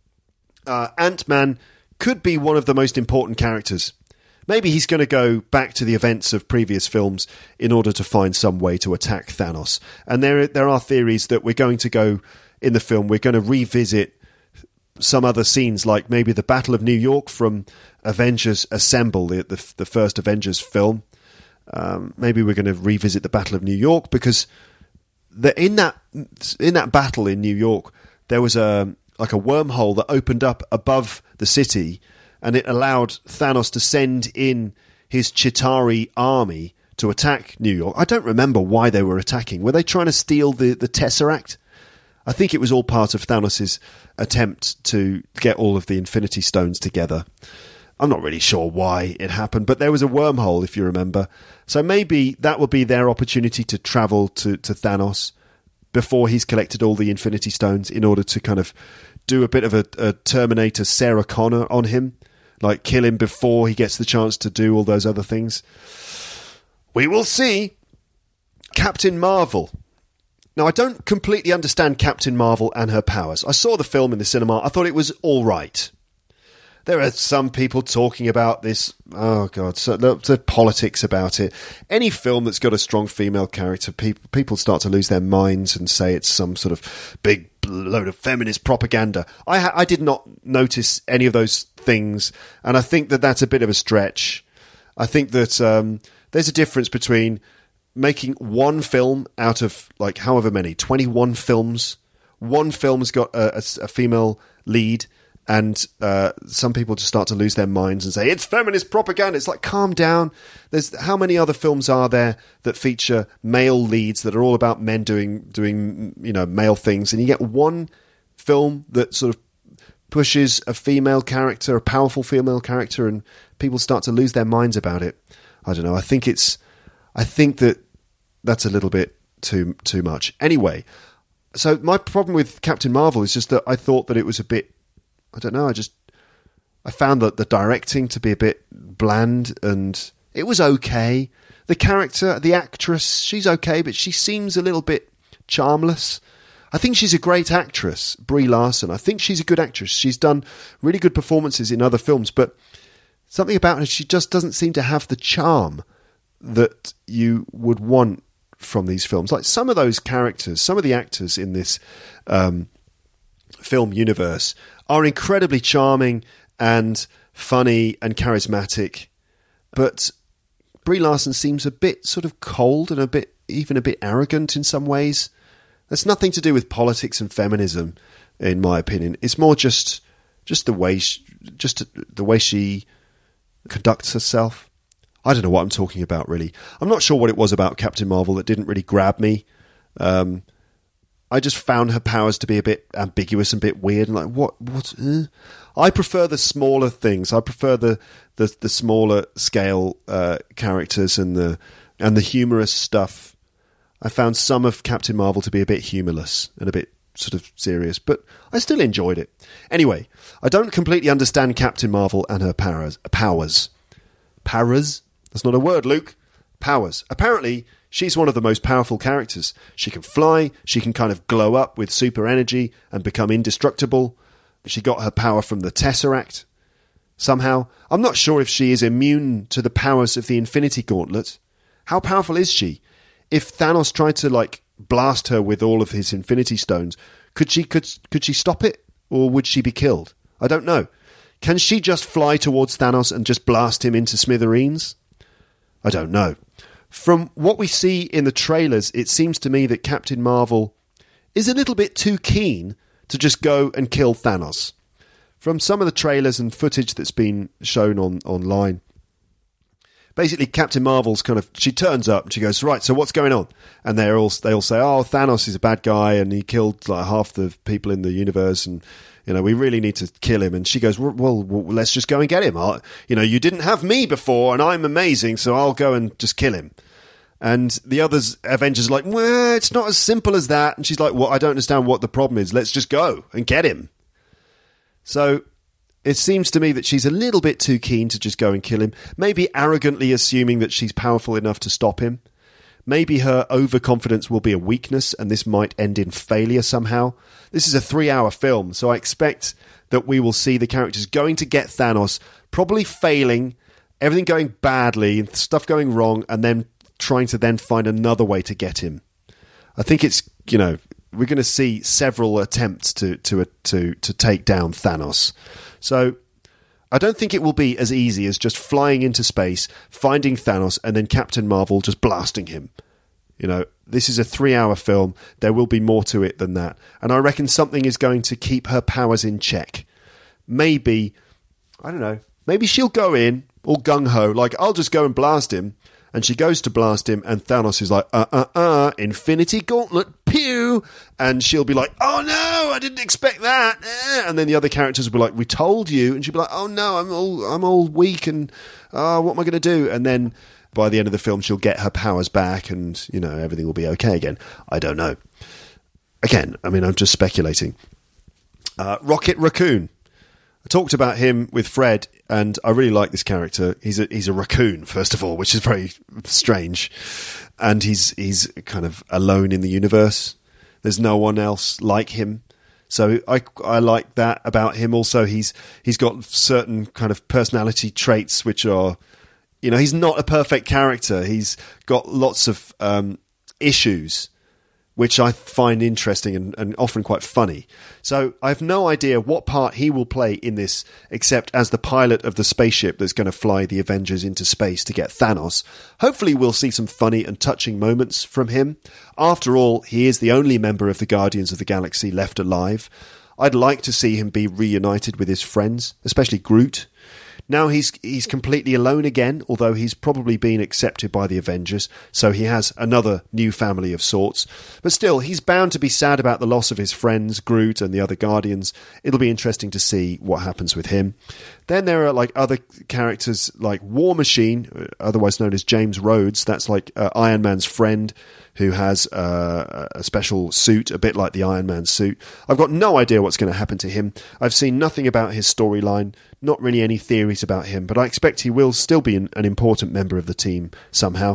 uh, Ant-Man could be one of the most important characters. Maybe he's going to go back to the events of previous films in order to find some way to attack Thanos. And there, there are theories that we're going to go, in the film, we're going to revisit some other scenes, like maybe the Battle of New York from Avengers Assemble, the, the, the first Avengers film. Um, maybe we're going to revisit the Battle of New York, because the, in that in that battle in New York, there was a like a wormhole that opened up above the city, and it allowed Thanos to send in his Chitauri army to attack New York. I don't remember why they were attacking. Were they trying to steal the, the Tesseract? I think it was all part of Thanos' attempt to get all of the Infinity Stones together. I'm not really sure why it happened, but there was a wormhole, if you remember. So maybe that will be their opportunity to travel to, to Thanos before he's collected all the Infinity Stones, in order to kind of do a bit of a, a Terminator Sarah Connor on him, like kill him before he gets the chance to do all those other things. We will see. Captain Marvel. Now, I don't completely understand Captain Marvel and her powers. I saw the film in the cinema. I thought it was all right. There are some people talking about this. Oh God, so the, the politics about it. Any film that's got a strong female character, people people start to lose their minds and say it's some sort of big load of feminist propaganda. I ha- I did not notice any of those things, and I think that that's a bit of a stretch. I think that um, there's a difference between making one film out of like however many, twenty-one films. One film's got a, a, a female lead. And uh, some people just start to lose their minds and say, it's feminist propaganda. It's like, calm down. There's how many other films are there that feature male leads that are all about men doing, doing you know, male things? And you get one film that sort of pushes a female character, a powerful female character, and people start to lose their minds about it. I don't know. I think it's, I think that that's a little bit too too much. Anyway, so my problem with Captain Marvel is just that I thought that it was a bit, I don't know, I just, I found that the directing to be a bit bland, and it was okay. The character, the actress, she's okay, but she seems a little bit charmless. I think she's a great actress, Brie Larson. I think she's a good actress. She's done really good performances in other films, but something about her, she just doesn't seem to have the charm that you would want from these films. Like some of those characters, some of the actors in this um, film universe are incredibly charming and funny and charismatic, but Brie Larson seems a bit sort of cold and a bit, even a bit arrogant in some ways. That's nothing to do with politics and feminism, in my opinion. It's more just, just the way, she, just the way she conducts herself. I don't know what I'm talking about, really. I'm not sure what it was about Captain Marvel that didn't really grab me. Um, I just found her powers to be a bit ambiguous and a bit weird. And like, what? What? Uh? I prefer the smaller things. I prefer the the, the smaller scale uh, characters and the and the humorous stuff. I found some of Captain Marvel to be a bit humorless and a bit sort of serious, but I still enjoyed it. Anyway, I don't completely understand Captain Marvel and her powers. Powers. Powers? That's not a word, Luke. Powers. Apparently, she's one of the most powerful characters. She can fly, she can kind of glow up with super energy and become indestructible. She got her power from the Tesseract. Somehow, I'm not sure if she is immune to the powers of the Infinity Gauntlet. How powerful is she? If Thanos tried to, like, blast her with all of his Infinity Stones, could she could could she stop it? Or would she be killed? I don't know. Can she just fly towards Thanos and just blast him into smithereens? I don't know. From what we see in the trailers, it seems to me that Captain Marvel is a little bit too keen to just go and kill Thanos. From some of the trailers and footage that's been shown on online, basically Captain Marvel's kind of, she turns up and she goes, right, so what's going on? And they're all, they all say, oh, Thanos is a bad guy and he killed like half the people in the universe and, you know, we really need to kill him. And she goes, well, well, well let's just go and get him. I'll, you know, you didn't have me before and I'm amazing, so I'll go and just kill him. And the others, Avengers, are like, well, it's not as simple as that. And she's like, well, I don't understand what the problem is. Let's just go and get him. So it seems to me that she's a little bit too keen to just go and kill him. Maybe arrogantly assuming that she's powerful enough to stop him. Maybe her overconfidence will be a weakness and this might end in failure somehow. This is a three-hour film, so I expect that we will see the characters going to get Thanos, probably failing, everything going badly, stuff going wrong, and then trying to then find another way to get him. I think it's, you know, we're going to see several attempts to to to to take down Thanos. So I don't think it will be as easy as just flying into space, finding Thanos, and then Captain Marvel just blasting him. You know, this is a three-hour film. There will be more to it than that. And I reckon something is going to keep her powers in check. Maybe, I don't know, maybe she'll go in all gung-ho, like, I'll just go and blast him. And she goes to blast him, and Thanos is like, uh, uh, uh, Infinity Gauntlet, pew! And she'll be like, oh no, I didn't expect that! Eh. And then the other characters will be like, we told you. And she'll be like, oh no, I'm all, I'm all weak, and uh, what am I going to do? And then by the end of the film, she'll get her powers back, and, you know, everything will be okay again. I don't know. Again, I mean, I'm just speculating. Uh, Rocket Raccoon. I talked about him with Fred, and I really like this character. He's a he's a raccoon, first of all, which is very strange, and he's he's kind of alone in the universe. There's no one else like him, So I, I like that about him. Also, he's he's got certain kind of personality traits which are, you know, he's not a perfect character. He's got lots of um, issues, which I find interesting and, and often quite funny. So I have no idea what part he will play in this, except as the pilot of the spaceship that's going to fly the Avengers into space to get Thanos. Hopefully we'll see some funny and touching moments from him. After all, he is the only member of the Guardians of the Galaxy left alive. I'd like to see him be reunited with his friends, especially Groot. Now he's he's completely alone again, although he's probably been accepted by the Avengers, so he has another new family of sorts. But still, he's bound to be sad about the loss of his friends, Groot and the other Guardians. It'll be interesting to see what happens with him. Then there are like other characters like War Machine, otherwise known as James Rhodes. That's like uh, Iron Man's friend, who has uh, a special suit, a bit like the Iron Man suit. I've got no idea what's going to happen to him. I've seen nothing about his storyline, not really any theories about him, but I expect he will still be an, an important member of the team somehow.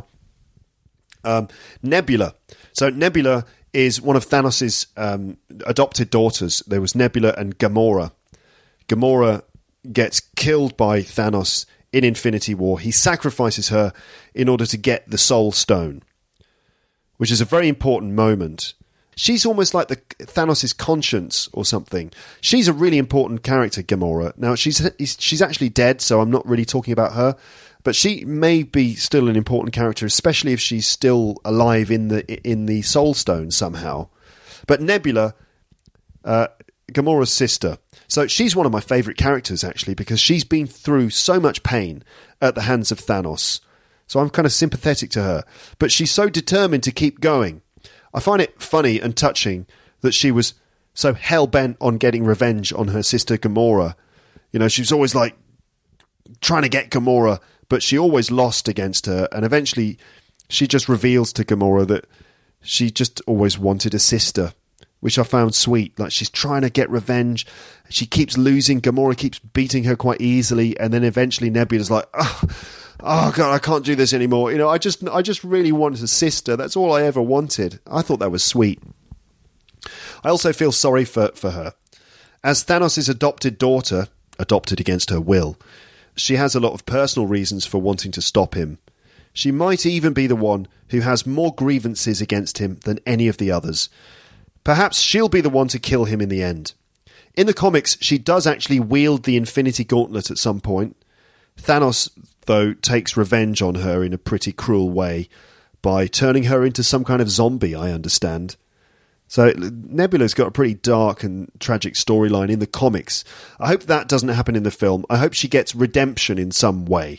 Um, Nebula. So Nebula is one of Thanos' um, adopted daughters. There was Nebula and Gamora. Gamora gets killed by Thanos in Infinity War. He sacrifices her in order to get the Soul Stone, which is a very important moment. She's almost like the Thanos' conscience or something. She's a really important character, Gamora. Now, she's she's actually dead, so I'm not really talking about her. But she may be still an important character, especially if she's still alive in the in the Soul Stone somehow. But Nebula, uh, Gamora's sister. So she's one of my favourite characters, actually, because she's been through so much pain at the hands of Thanos. So I'm kind of sympathetic to her. But she's so determined to keep going. I find it funny and touching that she was so hell-bent on getting revenge on her sister Gamora. You know, she was always like trying to get Gamora, but she always lost against her. And eventually she just reveals to Gamora that she just always wanted a sister, which I found sweet. Like, she's trying to get revenge. She keeps losing. Gamora keeps beating her quite easily. And then eventually Nebula's like, oh, oh God, I can't do this anymore. You know, I just I just really wanted a sister. That's all I ever wanted. I thought that was sweet. I also feel sorry for, for her. As Thanos' adopted daughter, adopted against her will, she has a lot of personal reasons for wanting to stop him. She might even be the one who has more grievances against him than any of the others. Perhaps she'll be the one to kill him in the end. In the comics, she does actually wield the Infinity Gauntlet at some point. Thanos, though, takes revenge on her in a pretty cruel way by turning her into some kind of zombie, I understand. So Nebula's got a pretty dark and tragic storyline in the comics. I hope that doesn't happen in the film. I hope she gets redemption in some way.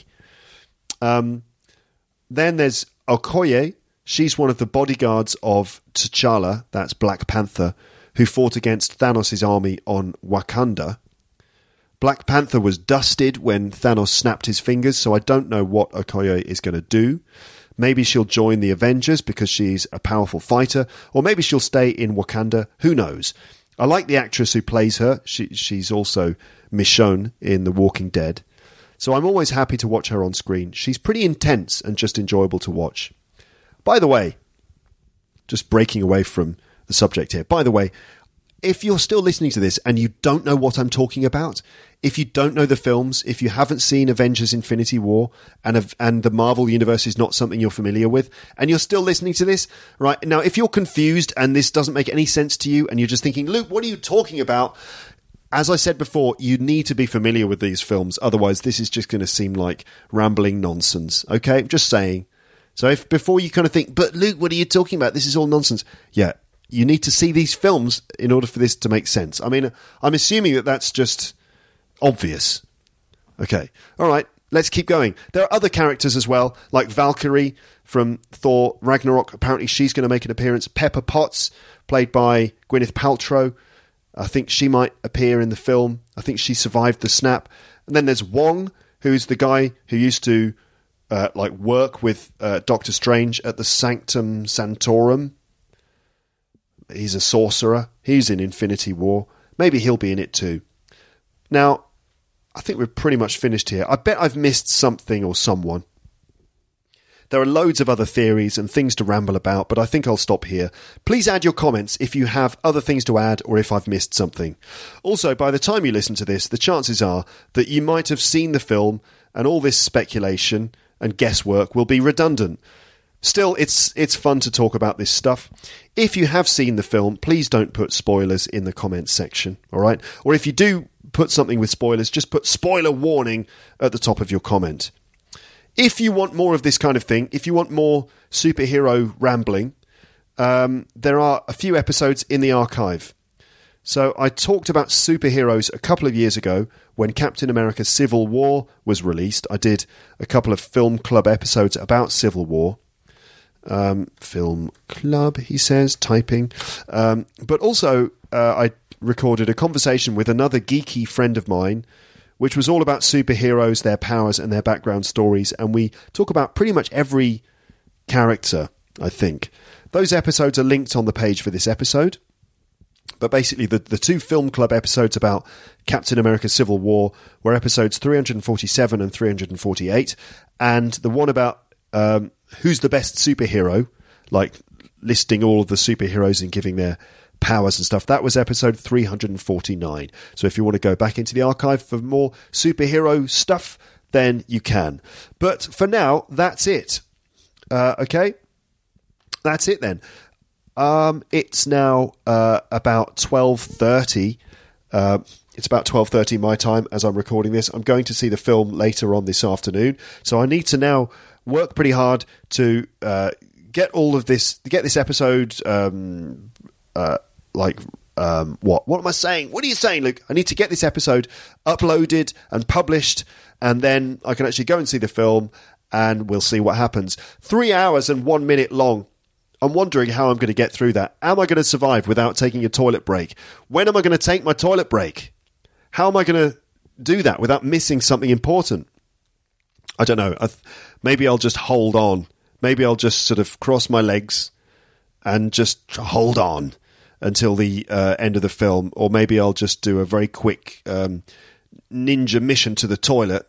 Um, then there's Okoye. She's one of the bodyguards of T'Challa, that's Black Panther, who fought against Thanos' army on Wakanda. Black Panther was dusted when Thanos snapped his fingers, so I don't know what Okoye is going to do. Maybe she'll join the Avengers because she's a powerful fighter, or maybe she'll stay in Wakanda. Who knows? I like the actress who plays her. She, she's also Michonne in The Walking Dead. So I'm always happy to watch her on screen. She's pretty intense and just enjoyable to watch. By the way, just breaking away from the subject here, by the way, if you're still listening to this and you don't know what I'm talking about, if you don't know the films, if you haven't seen Avengers Infinity War, and and the Marvel Universe is not something you're familiar with, and you're still listening to this, right, now if you're confused and this doesn't make any sense to you, and you're just thinking, Luke, what are you talking about? As I said before, you need to be familiar with these films, otherwise this is just going to seem like rambling nonsense, okay? Just saying. So if before you kind of think, but Luke, what are you talking about? This is all nonsense. Yeah, you need to see these films in order for this to make sense. I mean, I'm assuming that that's just obvious. Okay, all right, let's keep going. There are other characters as well, like Valkyrie from Thor Ragnarok. Apparently she's going to make an appearance. Pepper Potts, played by Gwyneth Paltrow. I think she might appear in the film. I think she survived the snap. And then there's Wong, who's the guy who used to uh, like work with uh, Doctor Strange at the Sanctum Sanctorum. He's a sorcerer. He's in Infinity War. Maybe he'll be in it too. Now, I think we're pretty much finished here. I bet I've missed something or someone. There are loads of other theories and things to ramble about, but I think I'll stop here. Please add your comments if you have other things to add or if I've missed something. Also, by the time you listen to this, the chances are that you might have seen the film and all this speculation and guesswork will be redundant. Still, it's it's fun to talk about this stuff. If you have seen the film, please don't put spoilers in the comments section, all right? Or if you do put something with spoilers, just put spoiler warning at the top of your comment. If you want more of this kind of thing, if you want more superhero rambling, um, there are a few episodes in the archive. So I talked about superheroes a couple of years ago when Captain America Civil War was released. I did a couple of Film Club episodes about Civil War. Um, film Club, he says, typing. Um, but also, uh, I recorded a conversation with another geeky friend of mine, which was all about superheroes, their powers, and their background stories. And we talk about pretty much every character, I think. Those episodes are linked on the page for this episode. But basically, the, the two Film Club episodes about Captain America Civil War were episodes three forty-seven and three forty-eight. And the one about um, who's the best superhero, like listing all of the superheroes and giving their powers and stuff, that was episode three forty-nine. So if you want to go back into the archive for more superhero stuff, then you can. But for now, that's it. Uh, okay? That's it then. Um, it's now uh, about twelve thirty. Uh, it's about twelve thirty my time as I'm recording this. I'm going to see the film later on this afternoon, so I need to now work pretty hard to uh, get all of this, get this episode, um, uh, like, um, what? What am I saying? What are you saying, Luke? I need to get this episode uploaded and published, and then I can actually go and see the film, and we'll see what happens. Three hours and one minute long. I'm wondering how I'm going to get through that. Am I going to survive without taking a toilet break? When am I going to take my toilet break? How am I going to do that without missing something important? I don't know. I th- maybe I'll just hold on. Maybe I'll just sort of cross my legs and just hold on until the uh, end of the film. Or maybe I'll just do a very quick um, ninja mission to the toilet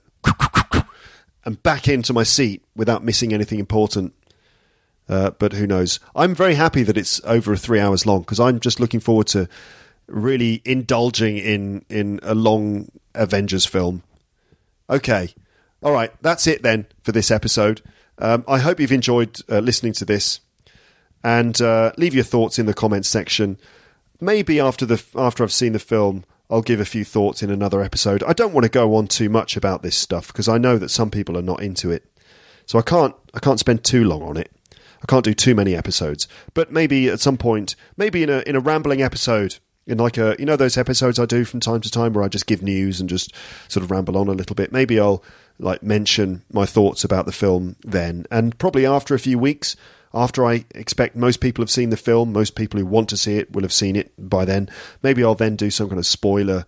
and back into my seat without missing anything important. Uh, but who knows? I'm very happy that it's over three hours long because I'm just looking forward to really indulging in, in a long Avengers film. Okay. All right. That's it then for this episode. Um, I hope you've enjoyed uh, listening to this, and uh, leave your thoughts in the comments section. Maybe after the after I've seen the film, I'll give a few thoughts in another episode. I don't want to go on too much about this stuff because I know that some people are not into it. So I can't I can't spend too long on it. I can't do too many episodes, but maybe at some point, maybe in a in a rambling episode, in like a, you know, those episodes I do from time to time where I just give news and just sort of ramble on a little bit. Maybe I'll like mention my thoughts about the film then, and probably after a few weeks, after I expect most people have seen the film, most people who want to see it will have seen it by then. Maybe I'll then do some kind of spoiler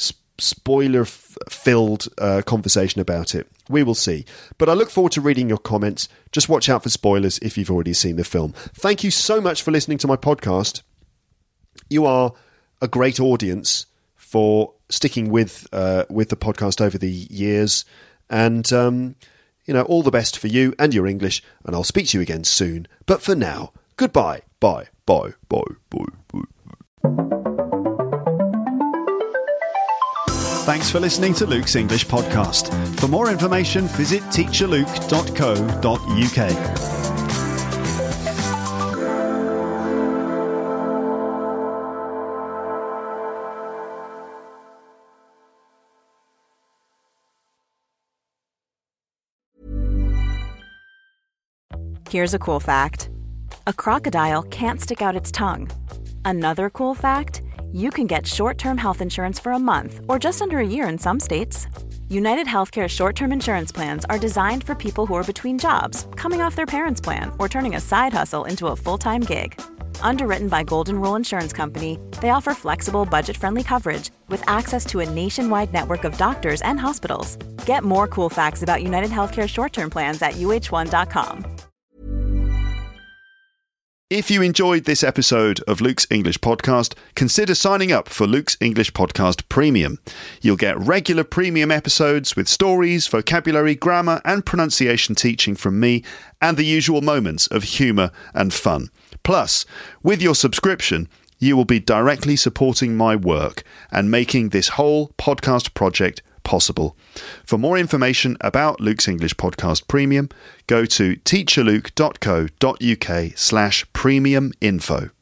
spoiler-filled uh, conversation about it. We will see. But I look forward to reading your comments. Just watch out for spoilers if you've already seen the film. Thank you so much for listening to my podcast. You are a great audience for sticking with uh, with the podcast over the years. And, um, you know, all the best for you and your English. And I'll speak to you again soon. But for now, goodbye. Bye. Bye. Bye. Bye. Bye. Thanks for listening to Luke's English Podcast. For more information, visit teacher luke dot co dot uk. Here's a cool fact. A crocodile can't stick out its tongue. Another cool fact, you can get short-term health insurance for a month or just under a year in some states. United Healthcare short-term insurance plans are designed for people who are between jobs, coming off their parents' plan, or turning a side hustle into a full-time gig. Underwritten by Golden Rule Insurance Company, they offer flexible, budget-friendly coverage with access to a nationwide network of doctors and hospitals. Get more cool facts about United Healthcare short-term plans at U H one dot com. If you enjoyed this episode of Luke's English Podcast, consider signing up for Luke's English Podcast Premium. You'll get regular premium episodes with stories, vocabulary, grammar and pronunciation teaching from me and the usual moments of humour and fun. Plus, with your subscription, you will be directly supporting my work and making this whole podcast project possible. For more information about Luke's English Podcast Premium, go to teacherluke.co.uk slash premium info.